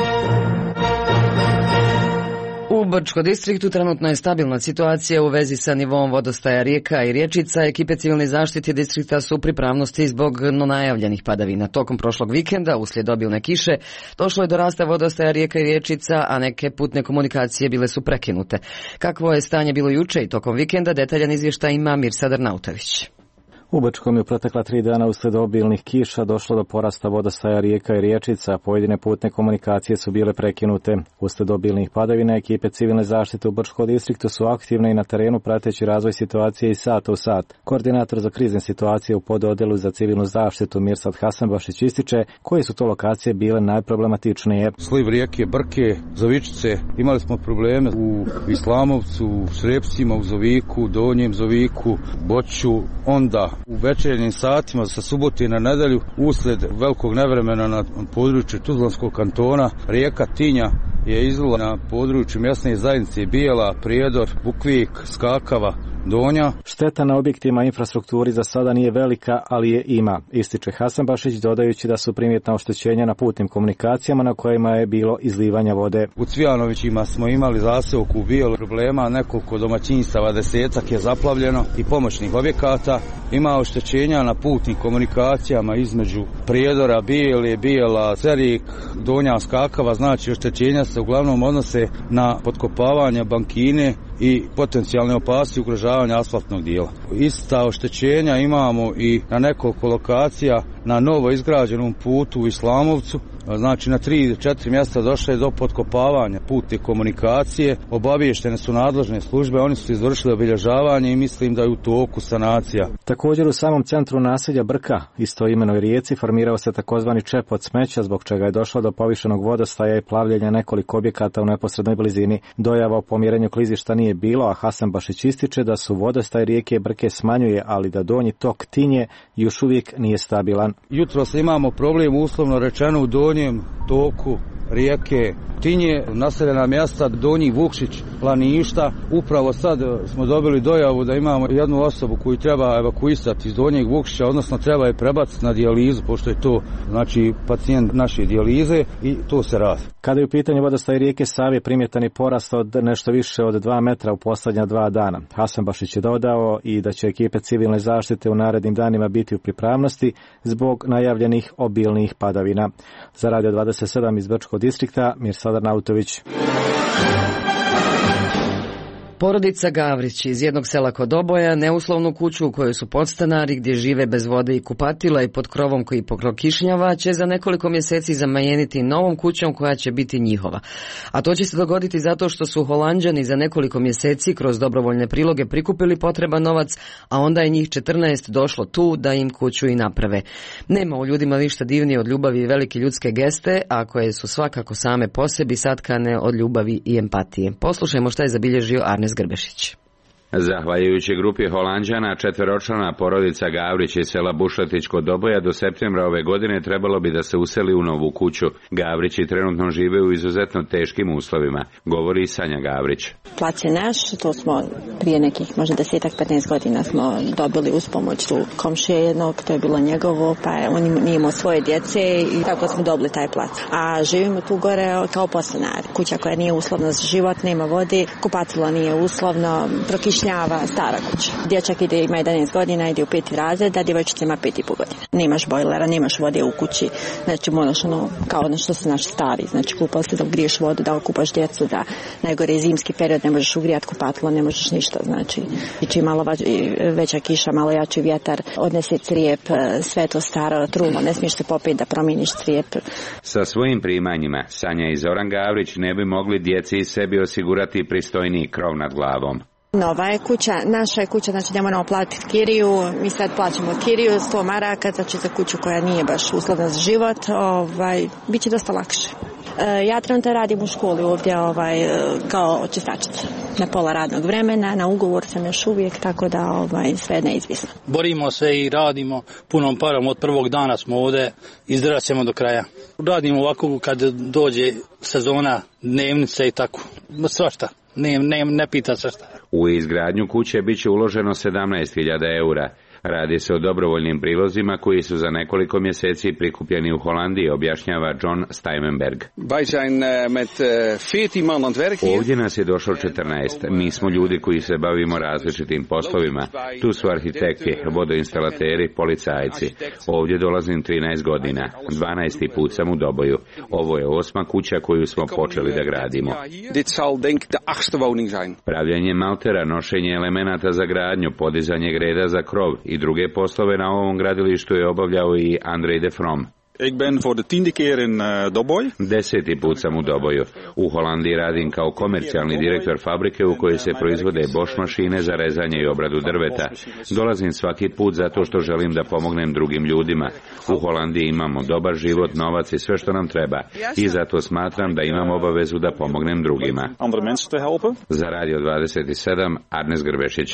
U Brčko distriktu trenutno je stabilna situacija u vezi sa nivom vodostaja rijeka i rječica. Ekipe civilne zaštite distrikta su u pripravnosti zbog najavljenih padavina. Tokom prošlog vikenda, uslijed obilne kiše, došlo je do rasta vodostaja rijeka i rječica, a neke putne komunikacije bile su prekinute. Kakvo je stanje bilo juče i tokom vikenda, detaljan izvještaj ima Mirsadar Nautović. U Brčkom je u protekla 3 dana uslijed obilnih kiša došlo do porasta vodostaja rijeka i rječica, pojedine putne komunikacije su bile prekinute. Uslijed obilnih padavina ekipe civilne zaštite u Brčkom distriktu su aktivne i na terenu prateći razvoj situacije iz sata u sat. Koordinator za krizne situacije u pododjelu za civilnu zaštitu Mirsad Hasanbašić ističe koje su to lokacije bile najproblematičnije. Sliv rijeke Brke, Zovičice, imali smo probleme u Islamovcu, u Srepcima, u Zoviku, Donjem Zoviku, Boću, onda u večernjim satima sa subote na nedelju uslijed velikog nevremena na području Tuzlanskog kantona rijeka Tinja je izlila na području mjesne zajednice Bijela, Prijedor, Bukvik, Skakava, Donja. Šteta na objektima i infrastrukturi za sada nije velika, ali je ima, ističe Hasanbašić dodajući da su primjetna oštećenja na putnim komunikacijama na kojima je bilo izlivanja vode. U Cvijanovićima smo imali zaseoku u Bijelu problema, nekoliko domaćinstava, 10-ak je zaplavljeno i pomoćnih objekata. Ima oštećenja na putnim komunikacijama između Prijedora, Bijele, Bijela, Cerik, Donja, Skakava, znači oštećenja se uglavnom odnose na potkopavanje bankine i potencijalne opasnosti ugrožavanja asfaltnog dijela. Ista oštećenja imamo i na nekoliko lokacija na novo izgrađenom putu u Islamovcu. Znači na 3-4 mjesta došlo je do potkopavanja putne komunikacije. Obaviještene su nadležne službe, oni su izvršili obilježavanje i mislim da je u toku sanacija. Također u samom centru naselja Brka, istoimenoj rijeci, formirao se takozvani čep od smeća zbog čega je došlo do povišenog vodostaja i plavljenja nekoliko objekata u neposrednoj blizini. Dojava o pomirenju klizišta nije bilo, a Hasanbašić ističe da su vodostaj rijeke Brke smanjuje, ali da donji tok Tinje još uvijek nije stabilan. Jutros imamo problem uslovno rečeno u donjem toku rijeke Tinje, naseljena mjesta Donji Vukšić, Planišta. Upravo sad smo dobili dojavu da imamo jednu osobu koju treba evakuisati iz Donjeg Vukšića, odnosno treba je prebaciti na dijalizu, pošto je to znači pacijent naše dijalize i to se radi. Kada je u pitanju vodostaj rijeke Save, primjetan je porast od nešto više od 2 metra u posljednja 2 dana. Hasanbašić je dodao i da će ekipe civilne zaštite u narednim danima biti u pripravnosti zbog najavljenih obilnih padavina. Za Radio 27 iz Brčkog distrikta, Mirsadar Nautović. Porodica Gavrić iz jednog sela kod Doboja, neuslovnu kuću u kojoj su podstanari gdje žive bez vode i kupatila i pod krovom koji pokrokišnjava, će za nekoliko mjeseci zamijeniti novom kućom koja će biti njihova. A to će se dogoditi zato što su Holanđani za nekoliko mjeseci kroz dobrovoljne priloge prikupili potreban novac, a onda je njih 14 došlo tu da im kuću i naprave. Nema u ljudima ništa divnije od ljubavi i velike ljudske geste, a koje su svakako same po sebi satkane od ljubavi i empatije. Poslušajmo šta je zabilježio Arnes Grbešić. Zahvaljujući grupi Holanđana, 4-člana porodica Gavrić iz sela Bušletić kod Doboja do septembra ove godine trebalo bi da se useli u novu kuću. Gavrići trenutno žive u izuzetno teškim uslovima, govori Sanja Gavrić. Plac je naš, to smo prije nekih možda 10-15 godina smo dobili uz pomoć tu komšije jednog, to je bilo njegovo, pa on nije imao svoje djece i tako smo dobili taj plac. A živimo tu gore kao podstanari. Kuća koja nije uslovna za život, nema vode, kupatilo nije uslovno, prokišnjava, stara kuća. Dječak ima 11 godina, ide u 5. razred, a djevojčica ima 5,5 godina. Nemaš bojlera, nemaš vode u kući, znači moraš kao ono što su naši stari, znači kupao se da ugriješ vodu, da okupaš djecu, da najgore je zimski period, ne možeš ugrijati kupatilo, ne možeš ništa, znači čim malo veća kiša, malo jači vjetar, odnese crijep, sve to staro, trulo, ne smiješ se popeti da promijeniš crijep. Sa svojim primanjima Sanja i Zoran Gavrić ne bi mogli djeci i sebi osigurati pristojniji krov nad glavom. Nova je kuća, naša je kuća, znači ne moramo platiti kiriju, mi sad plaćamo kiriju, 100 maraka, znači za kuću koja nije baš uslovna za život, bit će dosta lakše. Ja trenutno radim u školi ovdje kao čistačica. Na pola radnog vremena, na ugovor sam još uvijek, tako da sve je neizvisno. Borimo se i radimo punom parom, od prvog dana smo ovdje, izdržat do kraja. Radimo ovako kad dođe sezona, dnevnice i tako. Svašta, ne pita se šta. U izgradnju kuće bit će uloženo 17.000 eura. Radi se o dobrovoljnim prilozima koji su za nekoliko mjeseci prikupljeni u Holandiji, objašnjava John Steimenberg. Ovdje nas je došlo 14. Mi smo ljudi koji se bavimo različitim poslovima. Tu su arhitekti, vodoinstalateri, policajci. Ovdje dolazim 13 godina. 12. put sam u Doboju. Ovo je 8. kuća koju smo počeli da gradimo. Pravljanje maltera, nošenje elemenata za gradnju, podizanje greda za krov i druge poslove na ovom gradilištu je obavljao i Andrej de From. Ik ben voor de 10e keer in Doboj. 10. put sam u Doboju. U Holandiji radim kao komercijalni direktor fabrike u kojoj se proizvode Bosch mašine za rezanje i obradu drveta. Dolazim svaki put zato što želim da pomognem drugim ljudima. U Holandiji imamo dobar život, novac i sve što nam treba. I zato smatram da imam obavezu da pomognem drugima. Za Radio 27, Arnes Grbešić.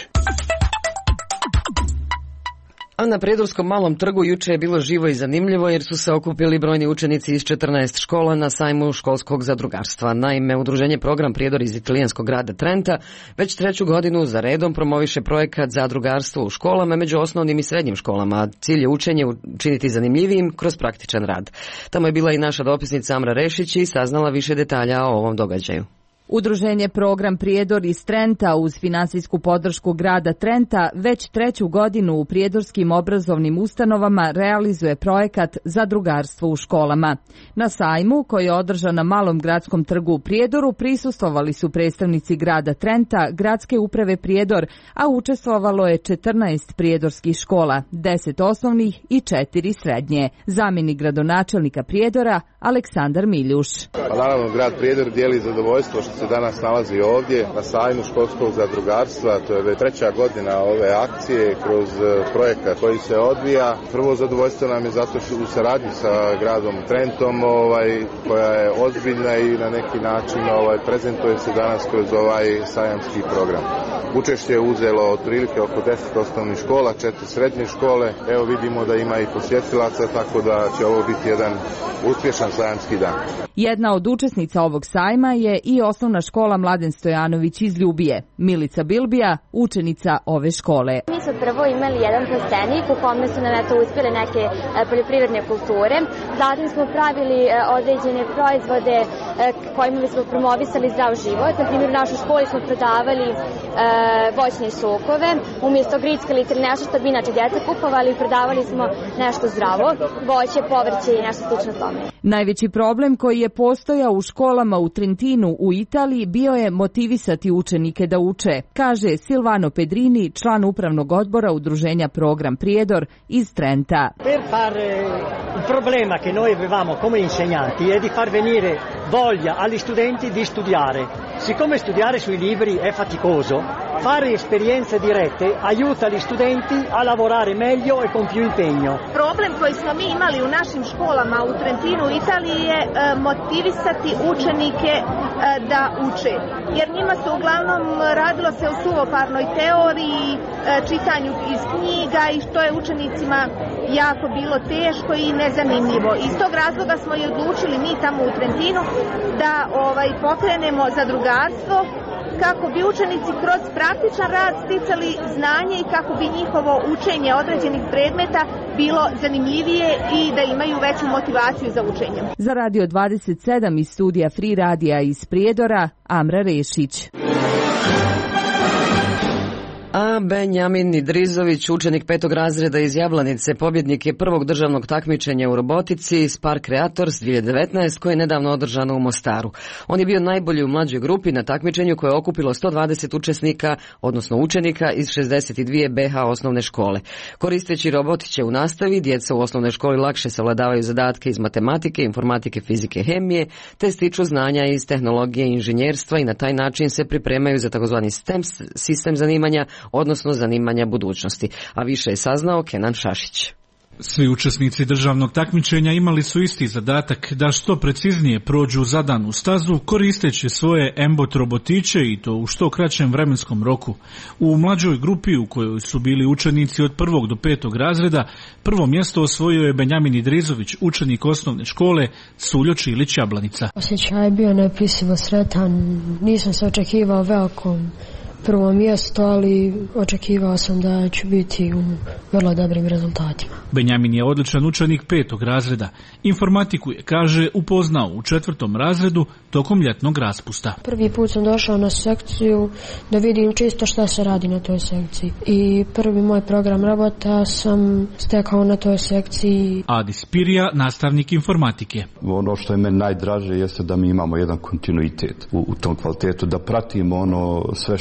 A na Prijedorskom malom trgu juče je bilo živo i zanimljivo jer su se okupili brojni učenici iz 14 škola na sajmu školskog zadrugarstva. Naime, udruženje Program Prijedor iz italijanskog grada Trenta već 3. godinu za redom promoviše projekat zadrugarstvo u školama među osnovnim i srednjim školama. Cilj je učenje učiniti zanimljivijim kroz praktičan rad. Tamo je bila i naša dopisnica Amra Rešić i saznala više detalja o ovom događaju. Udruženje Program Prijedor iz Trenta uz finansijsku podršku grada Trenta već 3. godinu u prijedorskim obrazovnim ustanovama realizuje projekat Zadrugarstvo u školama. Na sajmu, koji je održan na Malom gradskom trgu u Prijedoru, prisustvovali su predstavnici grada Trenta, gradske uprave Prijedor, a učestvovalo je 14 prijedorskih škola, 10 osnovnih i 4 srednje. Zamjenik gradonačelnika Prijedora, Aleksandar Miljuš. Naravno, grad Prijedor dijeli zadovoljstvo što se danas nalazi ovdje na sajmu školskog zadrugarstva. To je već 3. godina ove akcije kroz projekat koji se odvija. Prvo zadovoljstvo nam je zato što u saradnji sa gradom Trentom koja je ozbiljna i na neki način prezentuje se danas kroz ovaj sajamski program. Učešće je uzelo otprilike oko 10 osnovnih škola, 4 srednje škole. Evo vidimo da ima i posjetilaca, tako da će ovo biti jedan uspješan sajamski dan. Jedna od učesnica ovog sajma je i osnovna škola Mladen Stojanović iz Ljubije. Milica Bilbija, učenica ove škole. Mi smo prvo imali jedan plastenik u kome su nam uspjele neke poljoprivredne kulture. Zatim smo pravili određene proizvode kojima bismo promovisali zdrav život. Na primjer, u našoj školi smo prodavali voćne sokove. Umjesto grickalice ili nešto što bi inače djeca kupovali, prodavali smo nešto zdravo, voće, povrće i nešto slično tome. Najveći problem koji je postojao u školama u Trentinu u Italiji bio je motivisati učenike da uče, kaže Silvano Pedrini, član upravnog odbora udruženja Program Prijedor iz Trenta. Il problema che noi avevamo come insegnanti è di far venire voglia agli studenti di studiare. Siccome studiare sui libri è faticoso, fare esperienze dirette aiuta gli studenti a lavorare meglio e con più impegno. Problem koji smo mi imali u našim školama u Trentinu u Italiji je motivisati učenike da uče. Jer njima se uglavnom radilo se o suvoparnoj teoriji, čitanju iz knjiga i što je učenicima jako bilo teško i nezanimljivo. Iz tog razloga smo i odlučili mi tamo u Trentinu da pokrenemo zadrugarstvo kako bi učenici kroz praktičan rad sticali znanje i kako bi njihovo učenje određenih predmeta bilo zanimljivije i da imaju veću motivaciju za učenje. Za Radio 27 iz studija Free Radija iz Prijedora, Amra Rešić. A Benjamin Idrizović, učenik 5. razreda iz Jablanice, pobjednik je prvog državnog takmičenja u robotici Spark Creators 2019 koje je nedavno održano u Mostaru. On je bio najbolji u mlađoj grupi na takmičenju koje je okupilo 120 učesnika, odnosno učenika iz 62 BH osnovne škole. Koristeći robotiće u nastavi, djeca u osnovnoj školi lakše savladavaju zadatke iz matematike, informatike, fizike, hemije, te stiču znanja iz tehnologije i inženjerstva i na taj način se pripremaju za takozvani STEM sistem zanimanja, odnosno zanimanja budućnosti. A više je saznao Kenan Šašić. Svi učesnici državnog takmičenja imali su isti zadatak da što preciznije prođu zadanu stazu koristeći svoje Embot robotiće i to u što kraćem vremenskom roku. U mlađoj grupi u kojoj su bili učenici od 1. do 5. razreda prvo mjesto osvojio je Benjamin Idrizović, učenik osnovne škole Suljo Čilić Jablanica. Osjećaj je bio neopisivo sretan, nisam se očekivao velikom prvo mjesto, ali očekivao sam da ću biti u vrlo dobrim rezultatima. Benjamin je odličan učenik 5. razreda. Informatiku je, kaže, upoznao u 4. razredu tokom ljetnog raspusta. Prvi put sam došao na sekciju da vidim čisto šta se radi na toj sekciji. I prvi moj program rabota sam stekao na toj sekciji. Adis Pirija, nastavnik informatike. Ono što je meni najdraže jeste da mi imamo jedan kontinuitet u tom kvalitetu, da pratimo ono sve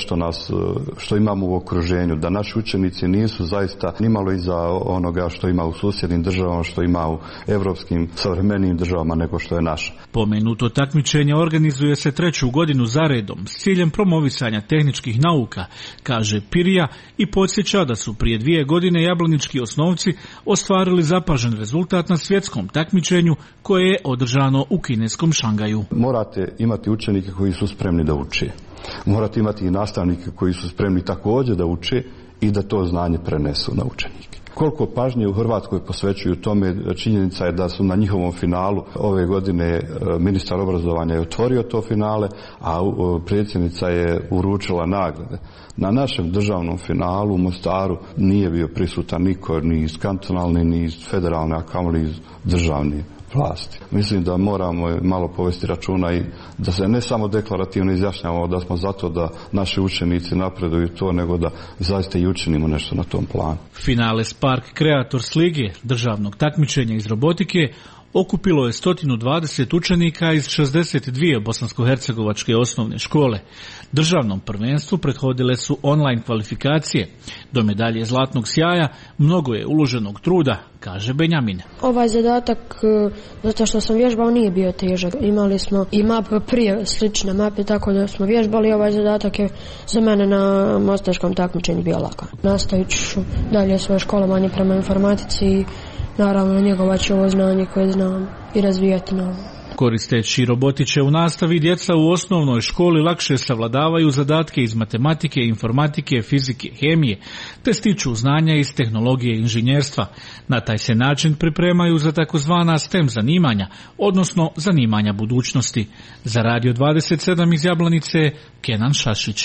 što imamo u okruženju, da naši učenici nisu zaista nimalo iza onoga što ima u susjednim državama, što ima u evropskim savremenim državama, nego što je naša. Pomenuto takmičenje organizuje se 3. godinu za redom s ciljem promovisanja tehničkih nauka, kaže Pirija i podsjeća da su prije 2 godine jablanički osnovci ostvarili zapažen rezultat na svjetskom takmičenju koje je održano u kineskom Šangaju. Morate imati učenike koji su spremni da uče. Morate imati i nastavnike koji su spremni također da uče i da to znanje prenesu na učenike. Koliko pažnje u Hrvatskoj posvećuju tome, činjenica je da su na njihovom finalu ove godine ministar obrazovanja je otvorio to finale, a predsjednica je uručila nagrade. Na našem državnom finalu u Mostaru nije bio prisutan niko ni iz kantonalne ni iz federalne, a kamoli iz državne vlasti. Mislim da moramo malo povesti računa i da se ne samo deklarativno izjašnjavamo da smo zato da naši učenici napreduju to, nego da zaista i učinimo nešto na tom planu. Finale Spark Creators Lige, državnog takmičenja iz robotike, okupilo je 120 učenika iz 62 bosansko-hercegovačke osnovne škole. Državnom prvenstvu prethodile su online kvalifikacije. Do medalje zlatnog sjaja mnogo je uloženog truda, kaže Benjamin. Ovaj zadatak, zato što sam vježbao, nije bio težak. Imali smo i mape prije, slične mape, tako da smo vježbali. Ovaj zadatak je za mene na mostarskom takmičenju bio lako. Nastavit ću dalje svoje školovanje prema informatici i naravno njegovat ću ovo znanje koje znam i razvijati novo. Koristeći robotiće u nastavi, djeca u osnovnoj školi lakše savladavaju zadatke iz matematike, informatike, fizike, hemije, te stiču znanja iz tehnologije i inženjerstva. Na taj se način pripremaju za takozvana STEM zanimanja, odnosno zanimanja budućnosti. Za Radio 27 iz Jablanice, Kenan Šašić.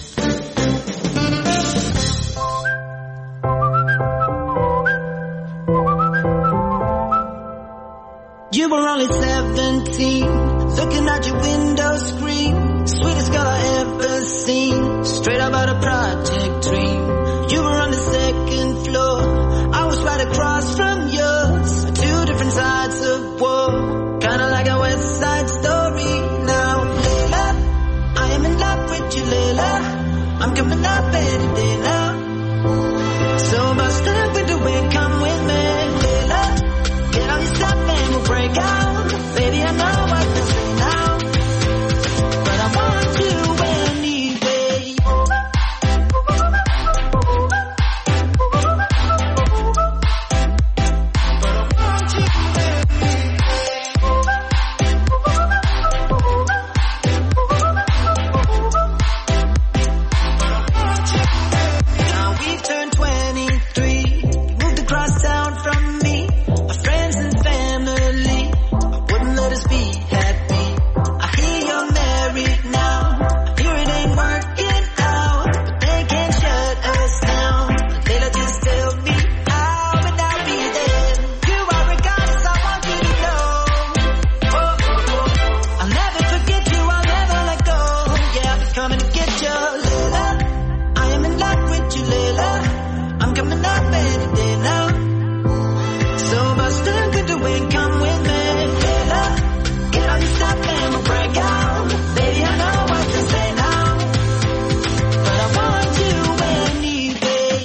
You were only 17, looking at your window screen, sweetest girl I ever seen, straight up out of Project Dream. You were on the second floor, I was right across from yours, two different sides of war, kinda like a West Side Story. Now, Layla, I am in love with you, Layla, I'm coming up any day now, so bust up with the wind, come with me, Layla, get on your step and we'll break out. Baby, I know what to say now, but I want you anyway. Now we've turned 23, moved across town from me, our friends and family. I wouldn't let us be happy. I hear you're married now. I hear it ain't working out, but they can't shut us down. They'll just tell me how and I'll be there. You are a goddess, I want you to know. Oh, oh, oh. I'll never forget you, I'll never let go. Yeah, I'll be coming to get you, Layla. I am in love with you, Layla. I'm coming up any day now. So bust up with the wind, come with me, Layla. Get on your step and we'll break out. Baby, I know what to say now, but I want you anyway.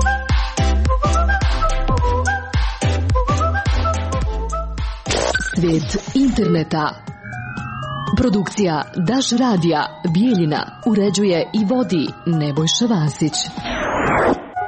Svijet interneta. Produkcija Daš Radija Bijeljina uređuje i vodi Nebojša Vasić.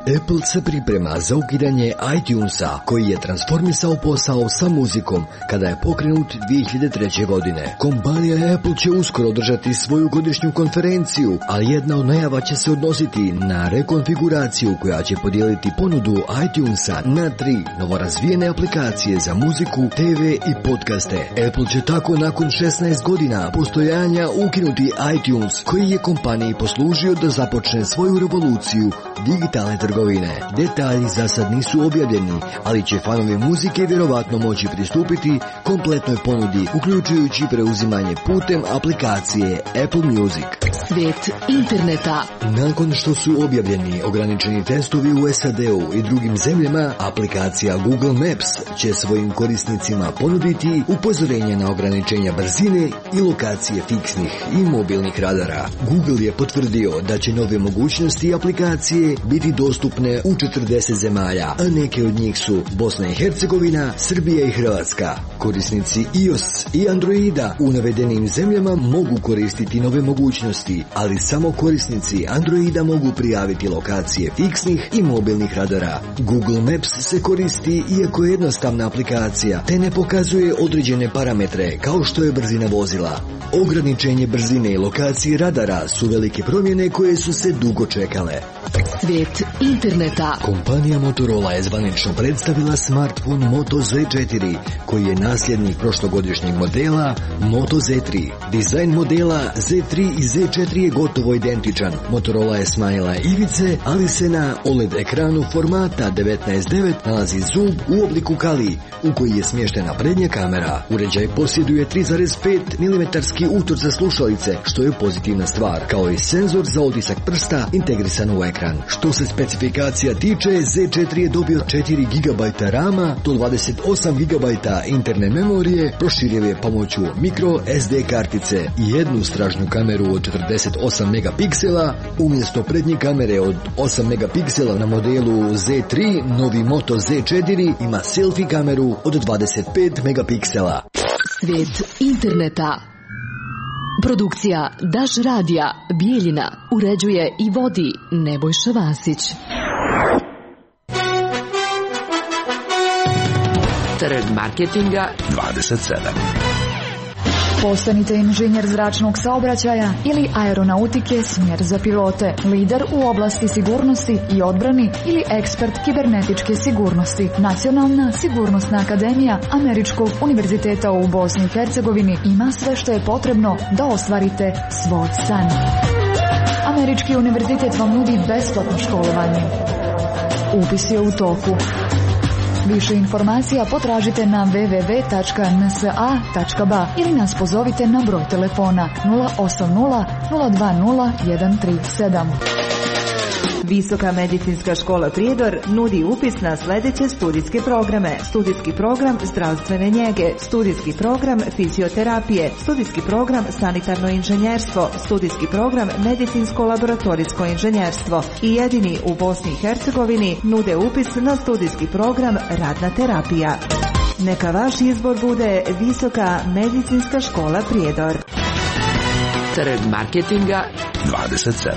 Apple se priprema za ukidanje iTunesa, koji je transformisao posao sa muzikom kada je pokrenut 2003. godine. Kompanija Apple će uskoro održati svoju godišnju konferenciju, ali jedna od najava će se odnositi na rekonfiguraciju koja će podijeliti ponudu iTunesa na 3 novorazvijene aplikacije za muziku, TV i podcaste. Apple će tako nakon 16 godina postojanja ukinuti iTunes, koji je kompaniji poslužio da započne svoju revoluciju digitalne trgovine. Detalji za sad nisu objavljeni, ali će fanovi muzike vjerovatno moći pristupiti kompletnoj ponudi, uključujući preuzimanje putem aplikacije Apple Music. Svijet interneta. Nakon što su objavljeni ograničeni testovi u SAD-u i drugim zemljama, aplikacija Google Maps će svojim korisnicima ponuditi upozorenja na ograničenja brzine i lokacije fiksnih i mobilnih radara. Google je potvrdio da će nove mogućnosti aplikacije biti dostupne u 40 zemalja, a neke od njih su Bosna i Hercegovina, Srbija i Hrvatska. Korisnici iOS i Androida u navedenim zemljama mogu koristiti nove mogućnosti, ali samo korisnici Androida mogu prijaviti lokacije fiksnih i mobilnih radara. Google Maps se koristi iako je jednostavna aplikacija, te ne pokazuje određene parametre kao što je brzina vozila. Ograničenje brzine i lokacije radara su velike promjene koje su se dugo čekale. Svijet interneta. Kompanija Motorola je zvanično predstavila smartphone Moto Z4, koji je nasljednik prošlogodišnjeg modela Moto Z3. Dizajn modela Z3 i Z4 je gotovo identičan. Motorola je smanjila ivice, ali se na OLED ekranu formata 19:9 nalazi zub u obliku kali, u koji je smještena prednja kamera. Uređaj posjeduje 3,5 mm utor za slušalice, što je pozitivna stvar, kao i senzor za otisak prsta integrisan u ekran. Što se specifikacija tiče, Z4 je dobio 4 GB RAM-a, 128 GB interne memorije, proširio je pomoću micro SD kartice i jednu stražnju kameru od 48 megapiksela, umjesto prednje kamere od 8 megapiksela na modelu Z3, novi Moto Z4 ima selfie kameru od 25 megapiksela. Svijet interneta. Produkcija Daš radija Bijeljina uređuje i vodi Nebojša Vasić. Trg marketinga 27. Postanite inženjer zračnog saobraćaja ili aeronautike, smjer za pilote, lider u oblasti sigurnosti i odbrani ili ekspert kibernetičke sigurnosti. Nacionalna sigurnosna akademija Američkog univerziteta u Bosni i Hercegovini ima sve što je potrebno da ostvarite svoj san. Američki univerzitet vam nudi besplatno školovanje. Upis je u toku. Više informacija potražite na www.nsa.ba ili nas pozovite na broj telefona 080 020 137. Visoka medicinska škola Prijedor nudi upis na sljedeće studijske programe. Studijski program zdravstvene njege, studijski program fizioterapije, studijski program sanitarno inženjerstvo, studijski program medicinsko-laboratorijsko inženjerstvo i jedini u Bosni i Hercegovini nude upis na studijski program radna terapija. Neka vaš izbor bude Visoka medicinska škola Prijedor. Trg marketinga 27.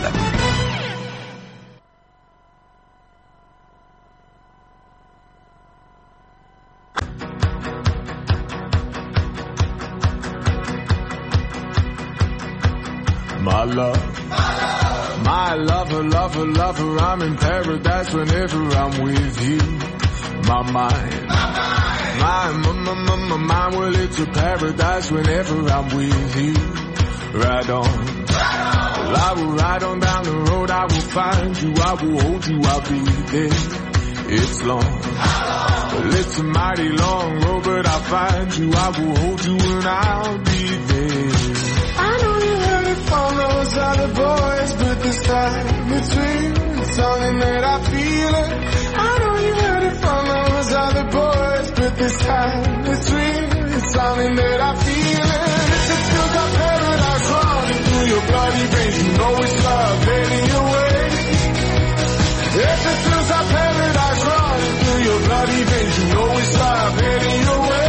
My love, my lover, lover, lover, I'm in paradise whenever I'm with you. My mind, my mind, well it's a paradise whenever I'm with you. Ride on, well, I will ride on down the road, I will find you, I will hold you, I'll be there. It's long, well it's a mighty long road, but I'll find you, I will hold you and I'll be there. I know you heard it from those other boys, but this time it's real. It's something that I feel it. I know you heard it from those other boys, but this time it's real. It's something that I feel it. If it feels like paradise running through your bloody veins, you know it's love heading your way. If it feels like paradise running through your bloody veins, you know it's love heading your way.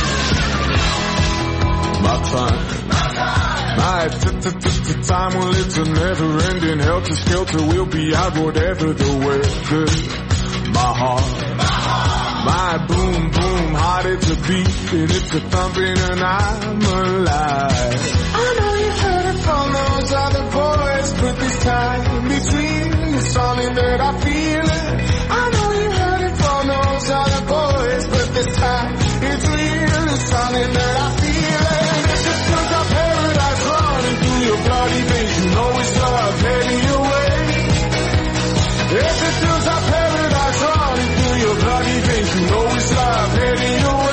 My time, my time, well it's a a never-ending helter-skelter. We'll be out whatever the weather. My heart, my boom, boom, heart it's a beat and it's a thumping and I'm alive. I know you heard it from those other boys, but this time between is something that I feel it. I know you heard it from those other boys, but this time it's real, it's something that I feel it. It's just cause our paradise running through your bloody veins, you know it's love heading your way. If it feels our paradise running through your bloody veins, you know it's love heading your way.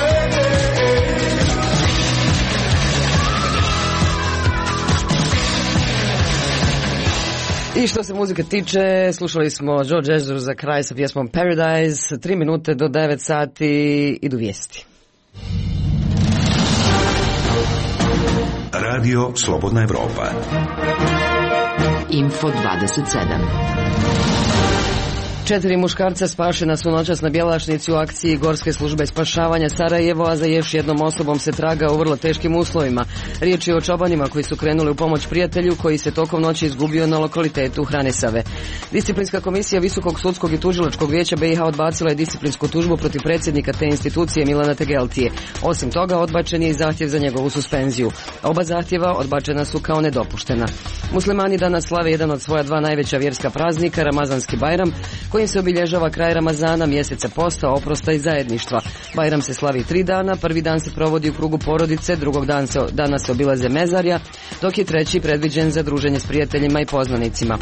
I što se muzike tiče, slušali smo George Ezra za kraj sa pjesmom Paradise. 3 minute do 9 sati idu vijesti. Radio Slobodna Evropa. Info 27. 4 muškarca spašena su noćas na Bjelašnici u akciji Gorske službe spašavanja Sarajevo, a za još jednom osobom se traga u vrlo teškim uslovima. Riječ je o čobanima koji su krenuli u pomoć prijatelju koji se tokom noći izgubio na lokalitetu Hranesave. Disciplinska komisija Visokog sudskog i tužilačkog vijeća BiH odbacila je disciplinsku tužbu protiv predsjednika te institucije Milana Tegeltije. Osim toga, odbačen je i zahtjev za njegovu suspenziju. Oba zahtjeva odbačena su kao nedopuštena. Muslimani danas slave jedan od svoja 2 najveća vjerska praznika, Ramazanski Bajram, kojim se obilježava kraj Ramazana, mjeseca posta, oprosta i zajedništva. Bajram se slavi 3 dana, prvi dan se provodi u krugu porodice, drugog dana se obilaze mezarja, dok je treći predviđen za druženje s prijateljima i poznanicima.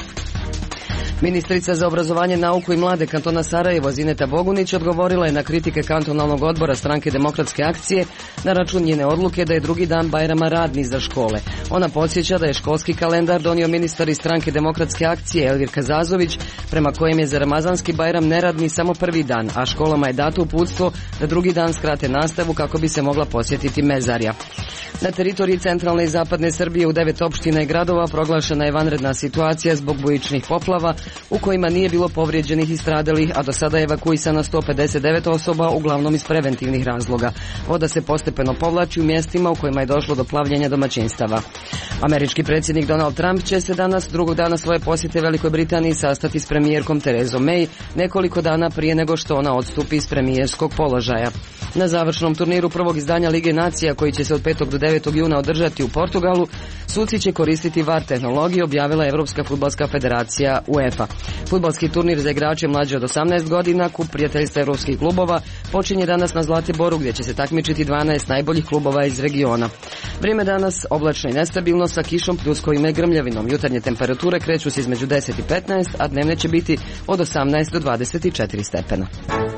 Ministrica za obrazovanje, nauku i mlade kantona Sarajevo Zineta Bogunić odgovorila je na kritike kantonalnog odbora Stranke demokratske akcije na račun njene odluke da je drugi dan Bajrama radni za škole. Ona podsjeća da je školski kalendar donio ministar iz Stranke demokratske akcije Elvir Kazazović, prema kojem je za Ramazanski Bajram neradni samo prvi dan, a školama je dato uputstvo da drugi dan skrate nastavu kako bi se mogla posjetiti mezarja. Na teritoriji centralne i zapadne Srbije u 9 opština i gradova proglašena je vanredna situacija zbog bujičnih poplava u kojima nije bilo povrijeđenih i stradalih, a do sada je evakuisano 159 osoba, uglavnom iz preventivnih razloga. Voda se postepeno povlači u mjestima u kojima je došlo do plavljenja domaćinstava. Američki predsjednik Donald Trump će se danas, drugog dana svoje posjete Velikoj Britaniji, sastati s premijerkom Terezom May nekoliko dana prije nego što ona odstupi iz premijerskog položaja. Na završnom turniru prvog izdanja Lige nacija, koji će se od 5. do 9. juna održati u Portugalu, suci će koristiti VAR tehnologiju, objavila je Europska fudbalska federacija UEFA. Fudbalski turnir za igrače mlađe od 18 godina, kup prijateljstva europskih klubova, počinje danas na Zlatiboru, gdje će se takmičiti 12 najboljih klubova iz regiona. Vrijeme danas oblačno i nestabilno sa kišom, pljuskovima i grmljavinom. Jutarnje temperature kreću se između 10 i 15, a dnevne će biti od 18 do 24 stepena.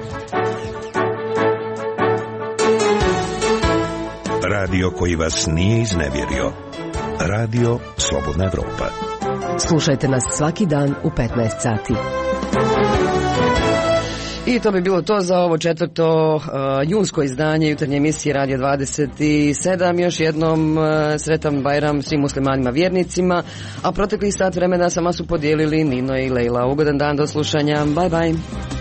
Radio koji vas nije iznevjerio. Radio Slobodna Evropa. Slušajte nas svaki dan u 15 sati. I to bi bilo to za ovo 4. junsko izdanje jutarnje emisije Radio 27. Još jednom sretan Bajram svim muslimanima vjernicima, a proteklih sat vremena sama su podijelili Nino i Lejla. Ugodan dan, do slušanja. Bye bye.